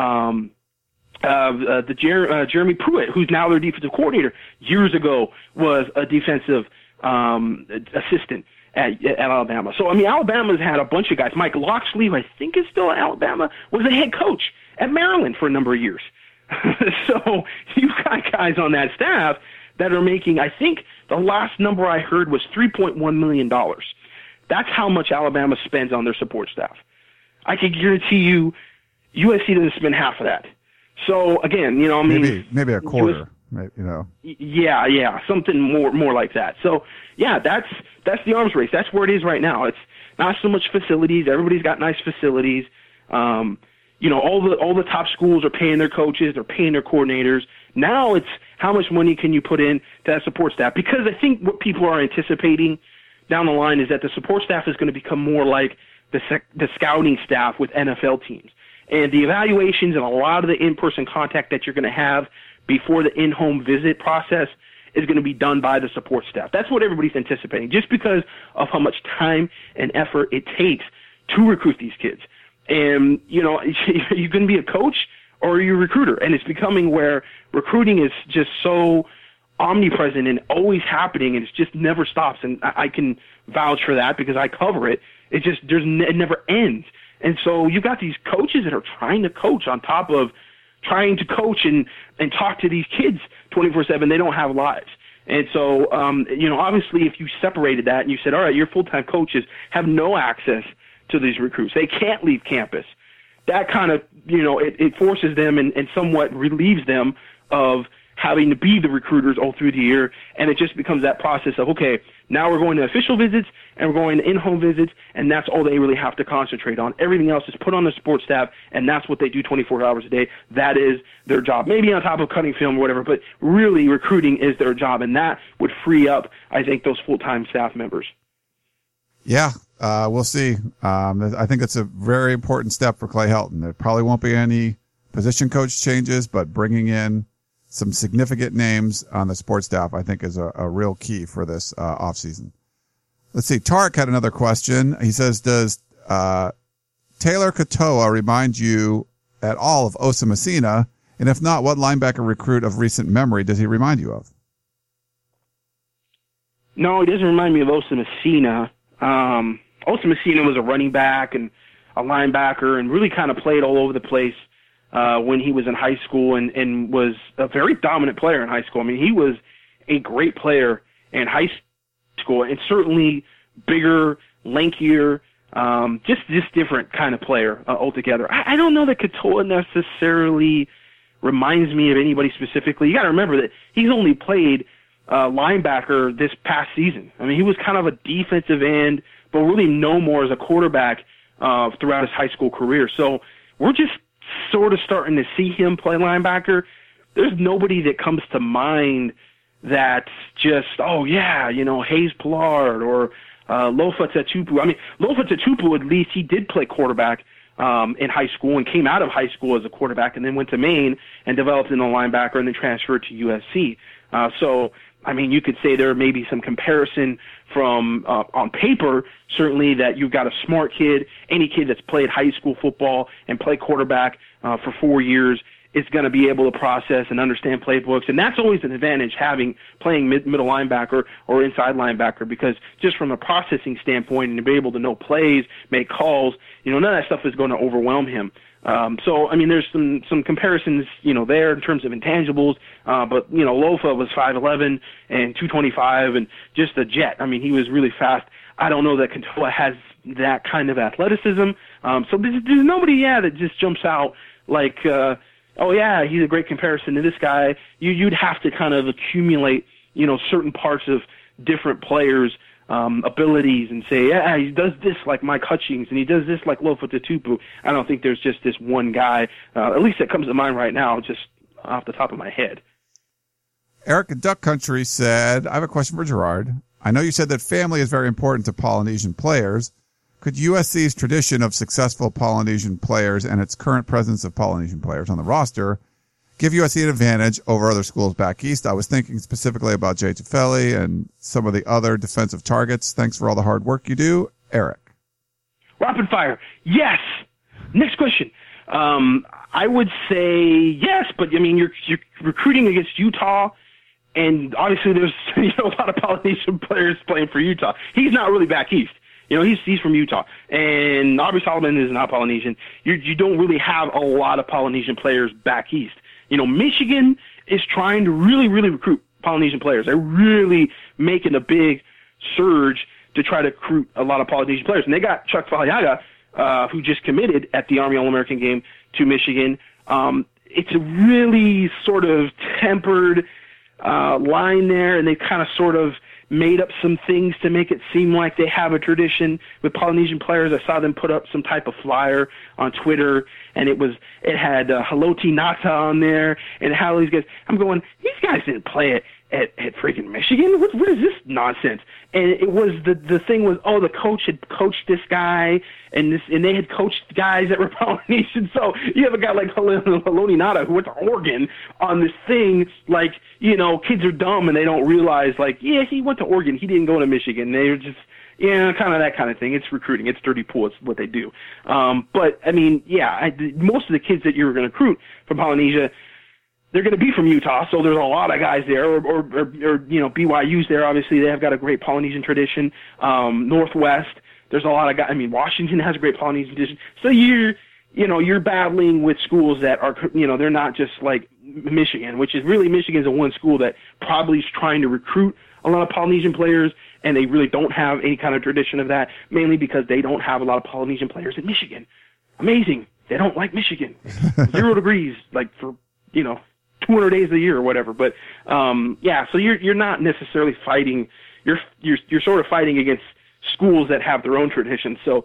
Jeremy Pruitt, who's now their defensive coordinator, years ago was a defensive assistant at Alabama. So, I mean, Alabama's had a bunch of guys. Mike Locksley, who I think is still at Alabama, was a head coach at Maryland for a number of years. So you've got guys on that staff that are making, I think the last number I heard was $3.1 million. That's how much Alabama spends on their support staff. I can guarantee you USC doesn't spend half of that. So, again, maybe a quarter. Yeah, something more like that. So, yeah, that's the arms race. That's where it is right now. It's not so much facilities. Everybody's got nice facilities. All the top schools are paying their coaches, they're paying their coordinators. Now it's how much money can you put in to that support staff? Because I think what people are anticipating down the line is that the support staff is going to become more like the scouting staff with NFL teams. And the evaluations and a lot of the in-person contact that you're going to have before the in-home visit process is going to be done by the support staff. That's what everybody's anticipating, just because of how much time and effort it takes to recruit these kids. And, you know, you can be a coach or you're a recruiter, and it's becoming where recruiting is just so omnipresent and always happening, and it just never stops. And I can vouch for that because I cover it. It just it never ends. And so you've got these coaches that are trying to coach on top of trying to coach and talk to these kids 24/7. They don't have lives. And so, you know, obviously if you separated that and you said, all right, your full-time coaches have no access to these recruits, they can't leave campus, that kind of, you know, it forces them and somewhat relieves them of having to be the recruiters all through the year, and it just becomes that process of, okay, now we're going to official visits and we're going to in-home visits, and that's all they really have to concentrate on. Everything else is put on the sports staff, and that's what they do 24 hours a day. That is their job, maybe on top of cutting film or whatever, but really recruiting is their job, and that would free up, I think, those full-time staff members. Yeah, we'll see. I think that's a very important step for Clay Helton. There probably won't be any position coach changes, but bringing in some significant names on the sports staff, I think, is a real key for this offseason. Let's see. Tarek had another question. He says, does Taylor Katoa remind you at all of Osa Messina? And if not, what linebacker recruit of recent memory does he remind you of? No, he doesn't remind me of Osa Messina. Osa Messina was a running back and a linebacker and really kind of played all over the place when he was in high school and was a very dominant player in high school. I mean, he was a great player in high school and certainly bigger, lankier, just different kind of player altogether. I don't know that Katoa necessarily reminds me of anybody specifically. You got to remember that he's only played linebacker this past season. I mean, he was kind of a defensive end, but really no more as a quarterback throughout his high school career. So we're just sort of starting to see him play linebacker. There's nobody that comes to mind that's just, oh yeah, you know, Hayes Pillard or Lofa Tatupu. I mean, Lofa Tatupu, at least he did play quarterback in high school and came out of high school as a quarterback and then went to Maine and developed into a linebacker and then transferred to USC. So, I mean, you could say there may be some comparison from on paper, certainly, that you've got a smart kid. Any kid that's played high school football and played quarterback for 4 years is going to be able to process and understand playbooks. And that's always an advantage, playing middle linebacker or inside linebacker, because just from a processing standpoint and to be able to know plays, make calls, you know, none of that stuff is going to overwhelm him. So, I mean, there's some comparisons, you know, there in terms of intangibles, but, you know, Lofa was 5'11" and 225 and just a jet. I mean, he was really fast. I don't know that Katoa has that kind of athleticism. So there's nobody, that just jumps out like, oh yeah, he's a great comparison to this guy. You'd have to kind of accumulate, you know, certain parts of different players' abilities and say, yeah, he does this like Mike Hutchings and he does this like Lofa Tatupu. I don't think there's just this one guy, at least that comes to mind right now, just off the top of my head. Eric in Duck Country said, I have a question for Gerard. I know you said that family is very important to Polynesian players. Could USC's tradition of successful Polynesian players and its current presence of Polynesian players on the roster give USC an advantage over other schools back east? I was thinking specifically about Jay Tufele and some of the other defensive targets. Thanks for all the hard work you do, Eric. Rapid fire. Yes. Next question. I would say yes, but I mean, you're recruiting against Utah, and obviously there's a lot of Polynesian players playing for Utah. He's not really back east. You know, he's from Utah, and Aubrey Solomon is not Polynesian. You don't really have a lot of Polynesian players back east. You know, Michigan is trying to really, really recruit Polynesian players. They're really making a big surge to try to recruit a lot of Polynesian players. And they got Chuck Faliaga, who just committed at the Army All-American game to Michigan. It's a really sort of tempered line there, and they kind of sort of made up some things to make it seem like they have a tradition with Polynesian players. I saw them put up some type of flyer on Twitter, and it had Haloti Ngata on there, and how these guys. I'm going, these guys didn't play at freaking Michigan? What is this nonsense? And it was the thing was, oh, the coach had coached this guy, and they had coached guys that were Polynesian. So you have a guy like Haloni Ngata who went to Oregon on this thing, like, you know, kids are dumb and they don't realize, like, yeah, he went to Oregon, he didn't go to Michigan. They were just, yeah, kind of that kind of thing. It's recruiting. It's dirty pool. It's what they do. But I mean, yeah, most of the kids that you're going to recruit from Polynesia, they're going to be from Utah, so there's a lot of guys there, or you know, BYU's there. Obviously, they have got a great Polynesian tradition. Northwest, there's a lot of guys. I mean, Washington has a great Polynesian tradition. So you're battling with schools that are, you know, they're not just like Michigan, which is really Michigan's the one school that probably is trying to recruit a lot of Polynesian players, and they really don't have any kind of tradition of that, mainly because they don't have a lot of Polynesian players in Michigan. Amazing. They don't like Michigan. 0 degrees, like for, you know, 200 days a year or whatever. But yeah, so you're not necessarily fighting. You're sort of fighting against schools that have their own traditions. So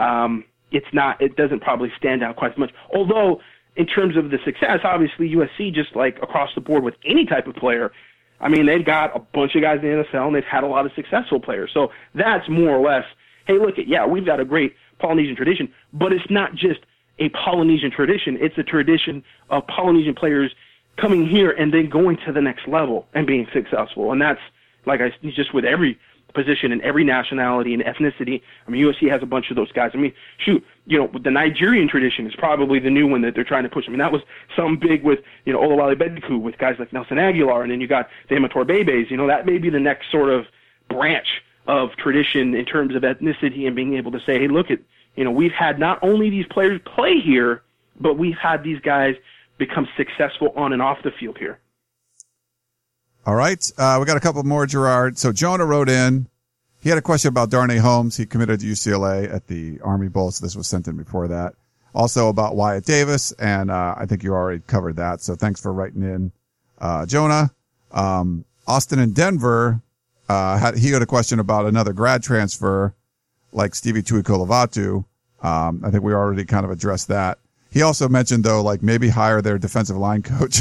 it doesn't probably stand out quite as much. Although in terms of the success, obviously USC, just like across the board with any type of player, I mean, they've got a bunch of guys in the NFL and they've had a lot of successful players. So that's more or less, hey, look, yeah, we've got a great Polynesian tradition, but it's not just a Polynesian tradition. It's a tradition of Polynesian players coming here and then going to the next level and being successful. And that's, like just with every position and every nationality and ethnicity. I mean, USC has a bunch of those guys. I mean, shoot, you know, the Nigerian tradition is probably the new one that they're trying to push. I mean, that was some big with, you know, Olawale Bedeku, with guys like Nelson Aguilar, and then you got the Amator Bebes. You know, that may be the next sort of branch of tradition in terms of ethnicity and being able to say, hey, look at, you know, we've had not only these players play here, but we've had these guys become successful on and off the field here. All right. We got a couple more, Gerard. So Jonah wrote in. He had a question about Darnay Holmes. He committed to UCLA at the Army Bowl, so this was sent in before that. Also about Wyatt Davis, and I think you already covered that, so thanks for writing in, Jonah. Austin in Denver, he had a question about another grad transfer like Stevie Tuikolovatu. I think we already kind of addressed that. He also mentioned, though, like maybe hire their defensive line coach.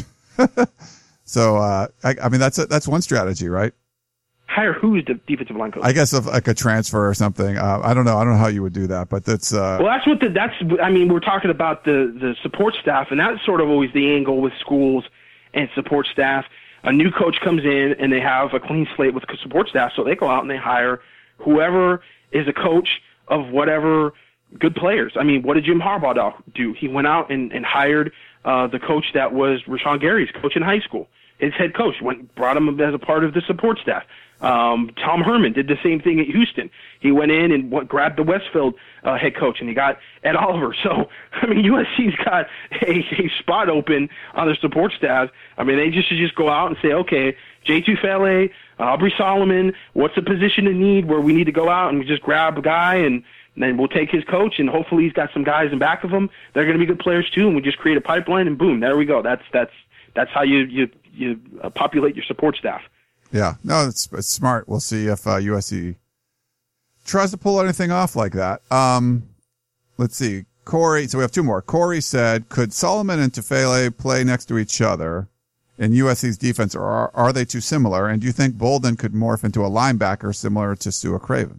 So, I mean, that's one strategy, right? Hire who's the defensive line coach? I guess of like a transfer or something. I don't know. I don't know how you would do that, but that's, well, I mean, we're talking about the support staff, and that's sort of always the angle with schools and support staff. A new coach comes in and they have a clean slate with support staff, so they go out and they hire whoever is a coach of whatever good players. I mean, what did Jim Harbaugh do? He went out and hired the coach that was Rashawn Gary's coach in high school. His head coach brought him as a part of the support staff. Tom Herman did the same thing at Houston. He went in and grabbed the Westfield head coach, and he got Ed Oliver. So, I mean, USC's got a spot open on their support staff. I mean, they should just go out and say, okay, Jay Tufele, Aubrey Solomon, what's the position in need where we need to go out and just grab a guy, and then we'll take his coach, and hopefully he's got some guys in back of him. They're going to be good players too, and we just create a pipeline, and boom, there we go. That's how you populate your support staff. Yeah, no, it's smart. We'll see if USC tries to pull anything off like that. Let's see. Corey, so we have two more. Corey said, could Solomon and Tufele play next to each other in USC's defense, or are they too similar? And do you think Bolden could morph into a linebacker similar to Sua Cravens?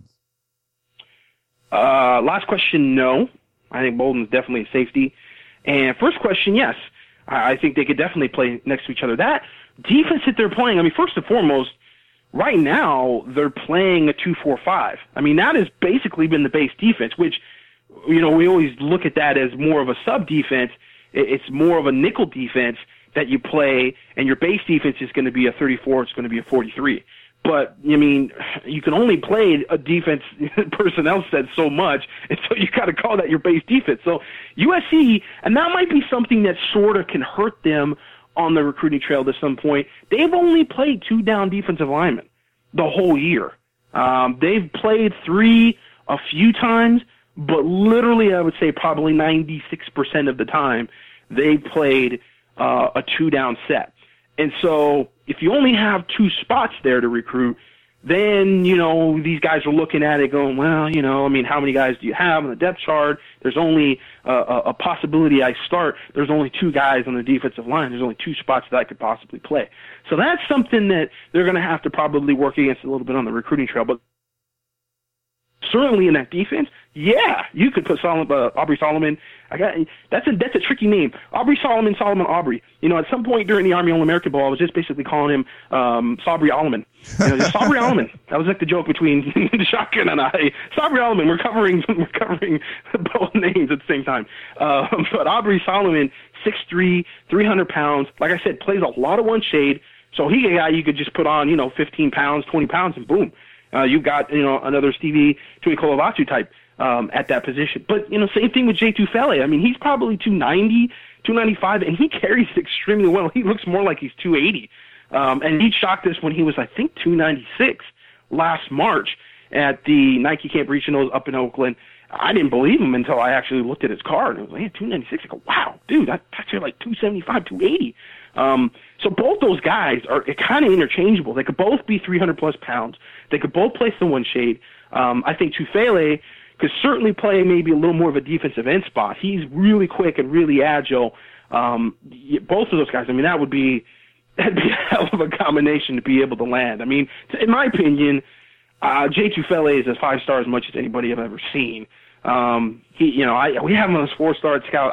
Last question, no. I think Bolden's definitely a safety. And first question, yes. I think they could definitely play next to each other. That defense that they're playing, I mean, first and foremost, right now they're playing a 2-4-5. I mean, that has basically been the base defense, which, you know, we always look at that as more of a sub defense. It's more of a nickel defense that you play, and your base defense is going to be a 34, it's going to be a 43. But, I mean, you can only play a defense personnel set so much, and so you got to call that your base defense. So USC, and that might be something that sort of can hurt them on the recruiting trail to some point. They've only played 2 down defensive linemen the whole year. They've played 3 a few times, but literally I would say probably 96% of the time they played a 2 down set. And so if you only have 2 spots there to recruit, then, these guys are looking at it going, well, how many guys do you have on the depth chart? There's only a possibility I start. There's only 2 guys on the defensive line. There's only 2 spots that I could possibly play. So that's something that they're going to have to probably work against a little bit on the recruiting trail. But certainly in that defense, yeah, you could put Aubrey Solomon. That's a tricky name. Aubrey Solomon Aubrey. At some point during the Army All-American Bowl, I was just basically calling him Sabri Alleman. Just Sabri Alleman. That was like the joke between Shotgun and I. Sabri Alleman. We're covering both names at the same time. But Aubrey Solomon, 6'3", 300 pounds. Like I said, plays a lot of one shade. So he's a guy you could just put on, 15 pounds, 20 pounds, and boom. You've got, another Stevie Tuikolovatu type at that position. But, same thing with Jay Tufele. I mean, he's probably 290, 295, and he carries it extremely well. He looks more like he's 280. And he shocked us when he was, I think, 296 last March at the Nike Camp Regionals up in Oakland. I didn't believe him until I actually looked at his card, and it was like, 296. I go, wow, dude, that's actually like 275, 280. So both those guys are kind of interchangeable. They could both be 300-plus pounds. They could both play the one shade. I think Tufele could certainly play maybe a little more of a defensive end spot. He's really quick and really agile. Both of those guys, that'd be a hell of a combination to be able to land. I mean, in my opinion, Jay Tufele is a 5-star as much as anybody I've ever seen. We have him on a 4-star scout.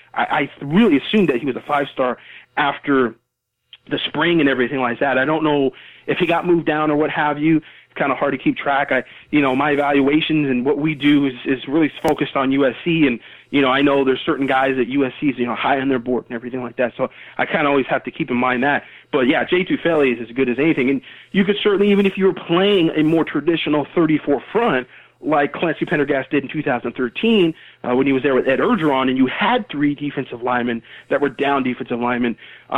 I really assumed that he was a 5-star after the spring and everything like that. I don't know if he got moved down or what have you. It's kind of hard to keep track. My evaluations and what we do is really focused on USC, and I know there's certain guys at USC is high on their board and everything like that. So I kind of always have to keep in mind that. But yeah, Jay Tufele is as good as anything, and you could certainly, even if you were playing a more traditional 34 front, like Clancy Pendergast did in 2013 when he was there with Ed Orgeron, and you had 3 defensive linemen that were down defensive linemen,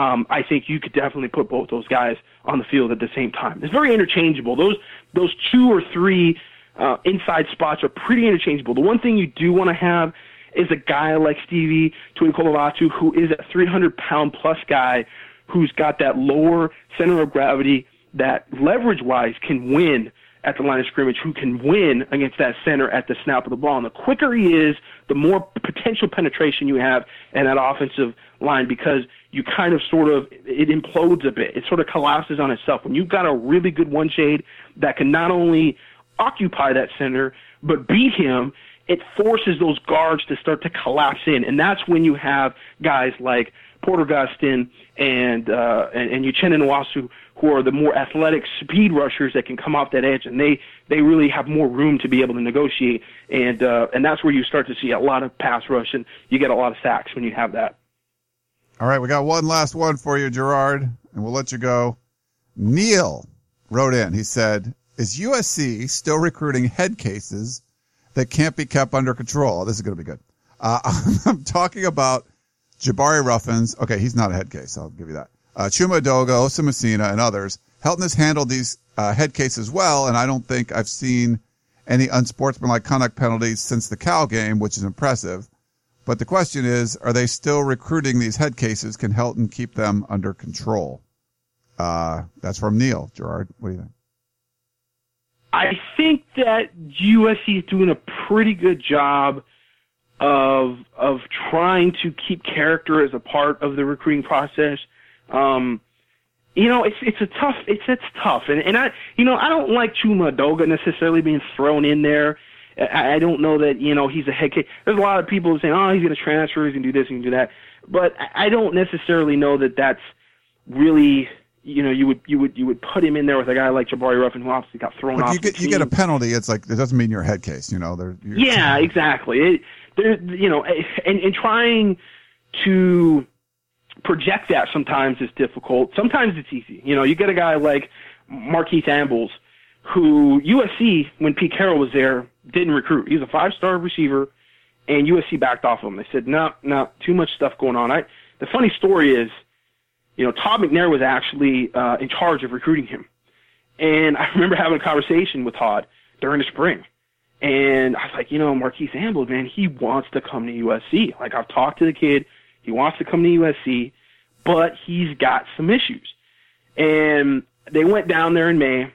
I think you could definitely put both those guys on the field at the same time. It's very interchangeable. Those 2 or 3 inside spots are pretty interchangeable. The one thing you do want to have is a guy like Stevie Tuikolovatu, who is a 300-pound-plus guy who's got that lower center of gravity that leverage-wise can win at the line of scrimmage, who can win against that center at the snap of the ball. And the quicker he is, the more potential penetration you have in that offensive line, because you kind of it implodes a bit. It sort of collapses on itself. When you've got a really good one shade that can not only occupy that center, but beat him, it forces those guards to start to collapse in. And that's when you have guys like Porter Gustin and Uchenna Nwasu, who are the more athletic speed rushers that can come off that edge, and they really have more room to be able to negotiate, and that's where you start to see a lot of pass rush, and you get a lot of sacks when you have that. All right, we got one last one for you, Gerard, and we'll let you go. Neil wrote in. He said, is USC still recruiting head cases that can't be kept under control? This is going to be good. I'm talking about Jabari Ruffins. Okay, he's not a head case. I'll give you that. Chuma Edoga, Osa Messina, and others. Helton has handled these head cases well, and I don't think I've seen any unsportsmanlike conduct penalties since the Cal game, which is impressive. But the question is, are they still recruiting these head cases? Can Helton keep them under control? That's from Neil. Gerard, what do you think? I think that USC is doing a pretty good job of trying to keep character as a part of the recruiting process. It's tough. And I don't like Chuma Edoga necessarily being thrown in there. I don't know that, he's a head case. There's a lot of people saying, oh, he's going to transfer, he's going to do this, he's going to do that. But I don't necessarily know that that's really, you would put him in there with a guy like Jabari Ruffin, who obviously got thrown off. You get a penalty. It's like, it doesn't mean you're a head case, Yeah, exactly. And trying to project that sometimes is difficult. Sometimes it's easy. You get a guy like Markeith Ambles, who USC, when Pete Carroll was there, didn't recruit. He's a 5-star receiver, and USC backed off of him. They said, no, too much stuff going on. The funny story is, Todd McNair was actually in charge of recruiting him. And I remember having a conversation with Todd during the spring. And I was like, Markeith Ambles, man, he wants to come to USC. Like, I've talked to the kid. He wants to come to USC, but he's got some issues. And they went down there in May,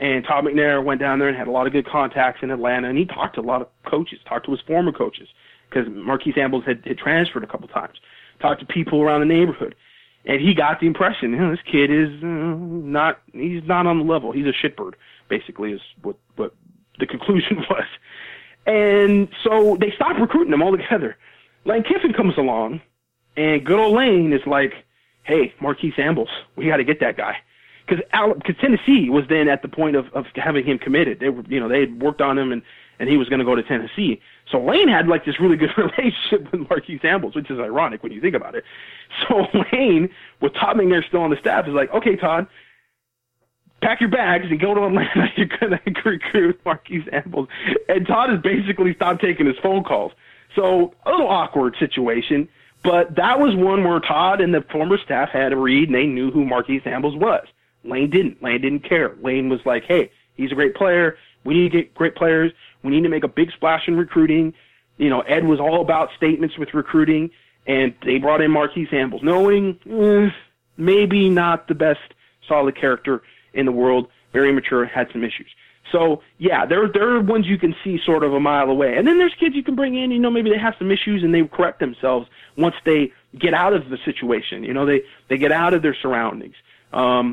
And Todd McNair went down there and had a lot of good contacts in Atlanta, and he talked to a lot of coaches, talked to his former coaches, because Marquise Ambles had transferred a couple times, talked to people around the neighborhood. And he got the impression, this kid is he's not on the level. He's a shitbird, basically, is what the conclusion was. And so they stopped recruiting him altogether. Lane Kiffin comes along, and good old Lane is like, hey, Marquise Ambles, we got to get that guy. Because Tennessee was then at the point of having him committed. They had worked on him, and he was going to go to Tennessee. So Lane had like this really good relationship with Marquise Ambles, which is ironic when you think about it. So Lane, with Todd McNair still on the staff, is like, okay, Todd, pack your bags and go to Atlanta. You're going to recruit Marquise Ambles. And Todd has basically stopped taking his phone calls. So a little awkward situation, but that was one where Todd and the former staff had a read, and they knew who Marquise Ambles was. Lane didn't. Lane didn't care. Lane was like, hey, he's a great player. We need to get great players. We need to make a big splash in recruiting. Ed was all about statements with recruiting, and they brought in Marquise Ambles, knowing maybe not the best solid character in the world, very mature, had some issues. So, yeah, there are ones you can see sort of a mile away. And then there's kids you can bring in, maybe they have some issues and they correct themselves once they get out of the situation. They get out of their surroundings. I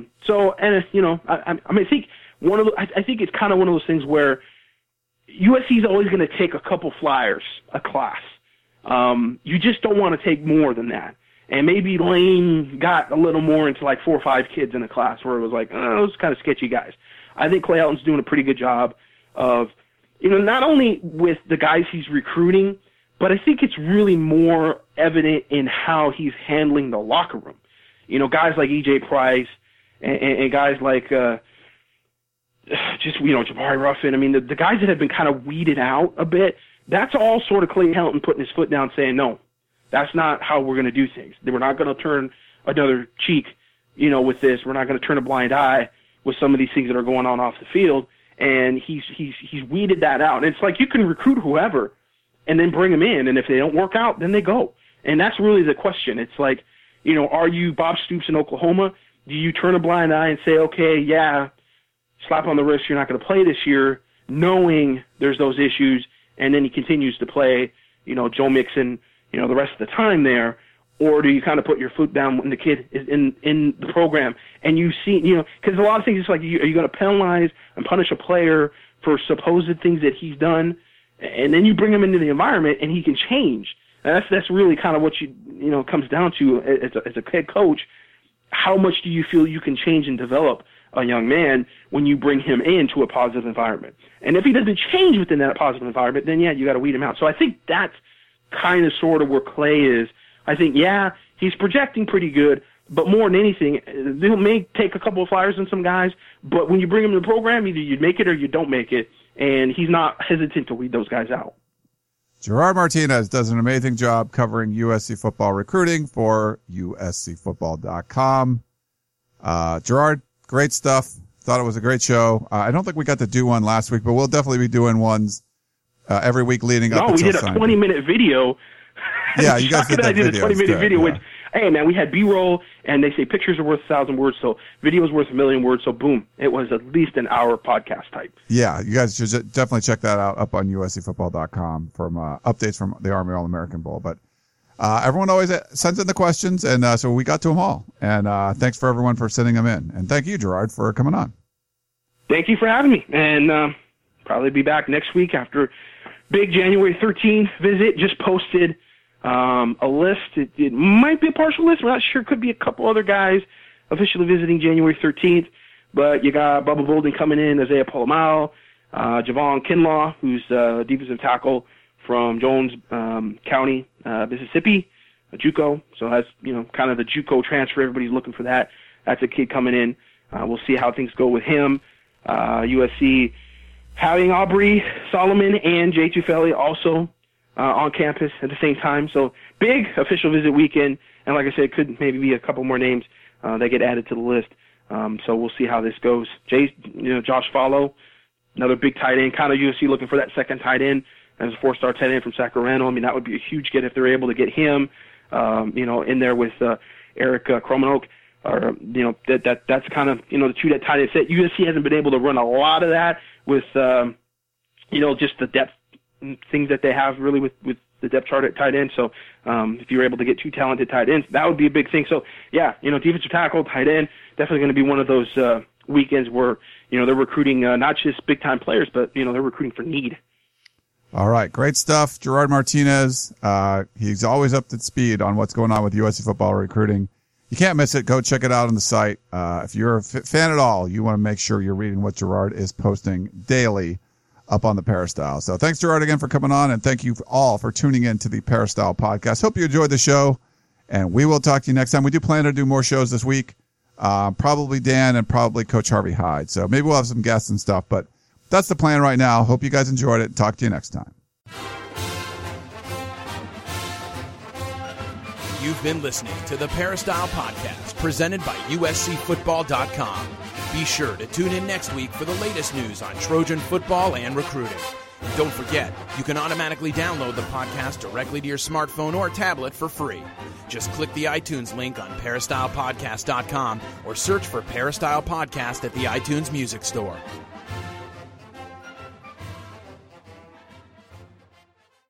think I think it's kind of one of those things where USC is always going to take a couple flyers a class. You just don't want to take more than that. And maybe Lane got a little more into like 4 or 5 kids in a class where it was like, those kind of sketchy guys. I think Clay Helton's doing a pretty good job of, not only with the guys he's recruiting, but I think it's really more evident in how he's handling the locker room. Guys like E.J. Price and guys like Jabari Ruffin. I mean, the guys that have been kind of weeded out a bit, that's all sort of Clay Helton putting his foot down saying, no, that's not how we're going to do things. We're not going to turn another cheek, with this. We're not going to turn a blind eye with some of these things that are going on off the field. And he's weeded that out. And it's like you can recruit whoever and then bring them in. And if they don't work out, then they go. And that's really the question. It's like, are you Bob Stoops in Oklahoma? Do you turn a blind eye and say, okay, yeah, slap on the wrist, you're not going to play this year, knowing there's those issues, and then he continues to play, Joe Mixon, the rest of the time there? Or do you kind of put your foot down when the kid is in the program and you see, because a lot of things, it's like, are you going to penalize and punish a player for supposed things that he's done, and then you bring him into the environment and he can change? And that's really kind of what comes down to as a head coach. How much do you feel you can change and develop a young man when you bring him into a positive environment? And if he doesn't change within that positive environment, then yeah, you got to weed him out. So I think that's kind of sort of where Clay is. I think, yeah, he's projecting pretty good, but more than anything, they may take a couple of flyers on some guys, but when you bring him to the program, either you make it or you don't make it, and he's not hesitant to weed those guys out. Gerard Martinez does an amazing job covering USC football recruiting for USCfootball.com. Gerard, great stuff. Thought it was a great show. I don't think we got to do one last week, but we'll definitely be doing ones every week leading up. No, we did a 20-minute video. Yeah, you guys did that video. I did a 20-minute video, which, hey, man, we had B-roll, and they say pictures are worth 1,000 words, so video is worth 1,000,000 words, so boom, it was at least an hour podcast type. Yeah, you guys should definitely check that out up on USCfootball.com from updates from the Army All-American Bowl. But everyone always sends in the questions, and so we got to them all. And thanks for everyone for sending them in. And thank you, Gerard, for coming on. Thank you for having me, and probably be back next week after big January 13th visit. Just posted a list. It might be a partial list. We're not sure. Could be a couple other guys officially visiting January 13th. But you got Bubba Bolden coming in, Isaiah Polamalu, Javon Kinlaw, who's a defensive tackle from Jones County, Mississippi, a JUCO. So that's, kind of the JUCO transfer. Everybody's looking for that. That's a kid coming in. We'll see how things go with him. USC having Aubrey Solomon and Jay Tufele also on campus at the same time. So big official visit weekend. And like I said, could maybe be a couple more names that get added to the list. So we'll see how this goes. Josh Follow, another big tight end, kind of USC looking for that second tight end as a 4-star tight end from Sacramento. I mean, that would be a huge get if they're able to get him, in there with Eric Kromanoke that's kind of, the two that tight end set. USC hasn't been able to run a lot of that with, just the depth things that they have really with the depth chart at tight end. So if you're able to get two talented tight ends, that would be a big thing. So, yeah, defensive tackle, tight end, definitely going to be one of those weekends where, they're recruiting not just big-time players, but, they're recruiting for need. All right, great stuff. Gerard Martinez, he's always up to speed on what's going on with USC football recruiting. You can't miss it. Go check it out on the site. If you're a fan at all, you want to make sure you're reading what Gerard is posting daily up on the Peristyle. So thanks, Gerard, again for coming on, and thank you all for tuning in to the Peristyle podcast. Hope you enjoyed the show, and we will talk to you next time. We do plan to do more shows this week, probably Dan and probably Coach Harvey Hyde. So maybe we'll have some guests and stuff, but that's the plan right now. Hope you guys enjoyed it. Talk to you next time. You've been listening to the Peristyle Podcast, presented by USCFootball.com. Be sure to tune in next week for the latest news on Trojan football and recruiting. And don't forget, you can automatically download the podcast directly to your smartphone or tablet for free. Just click the iTunes link on PeristylePodcast.com or search for Peristyle Podcast at the iTunes Music Store.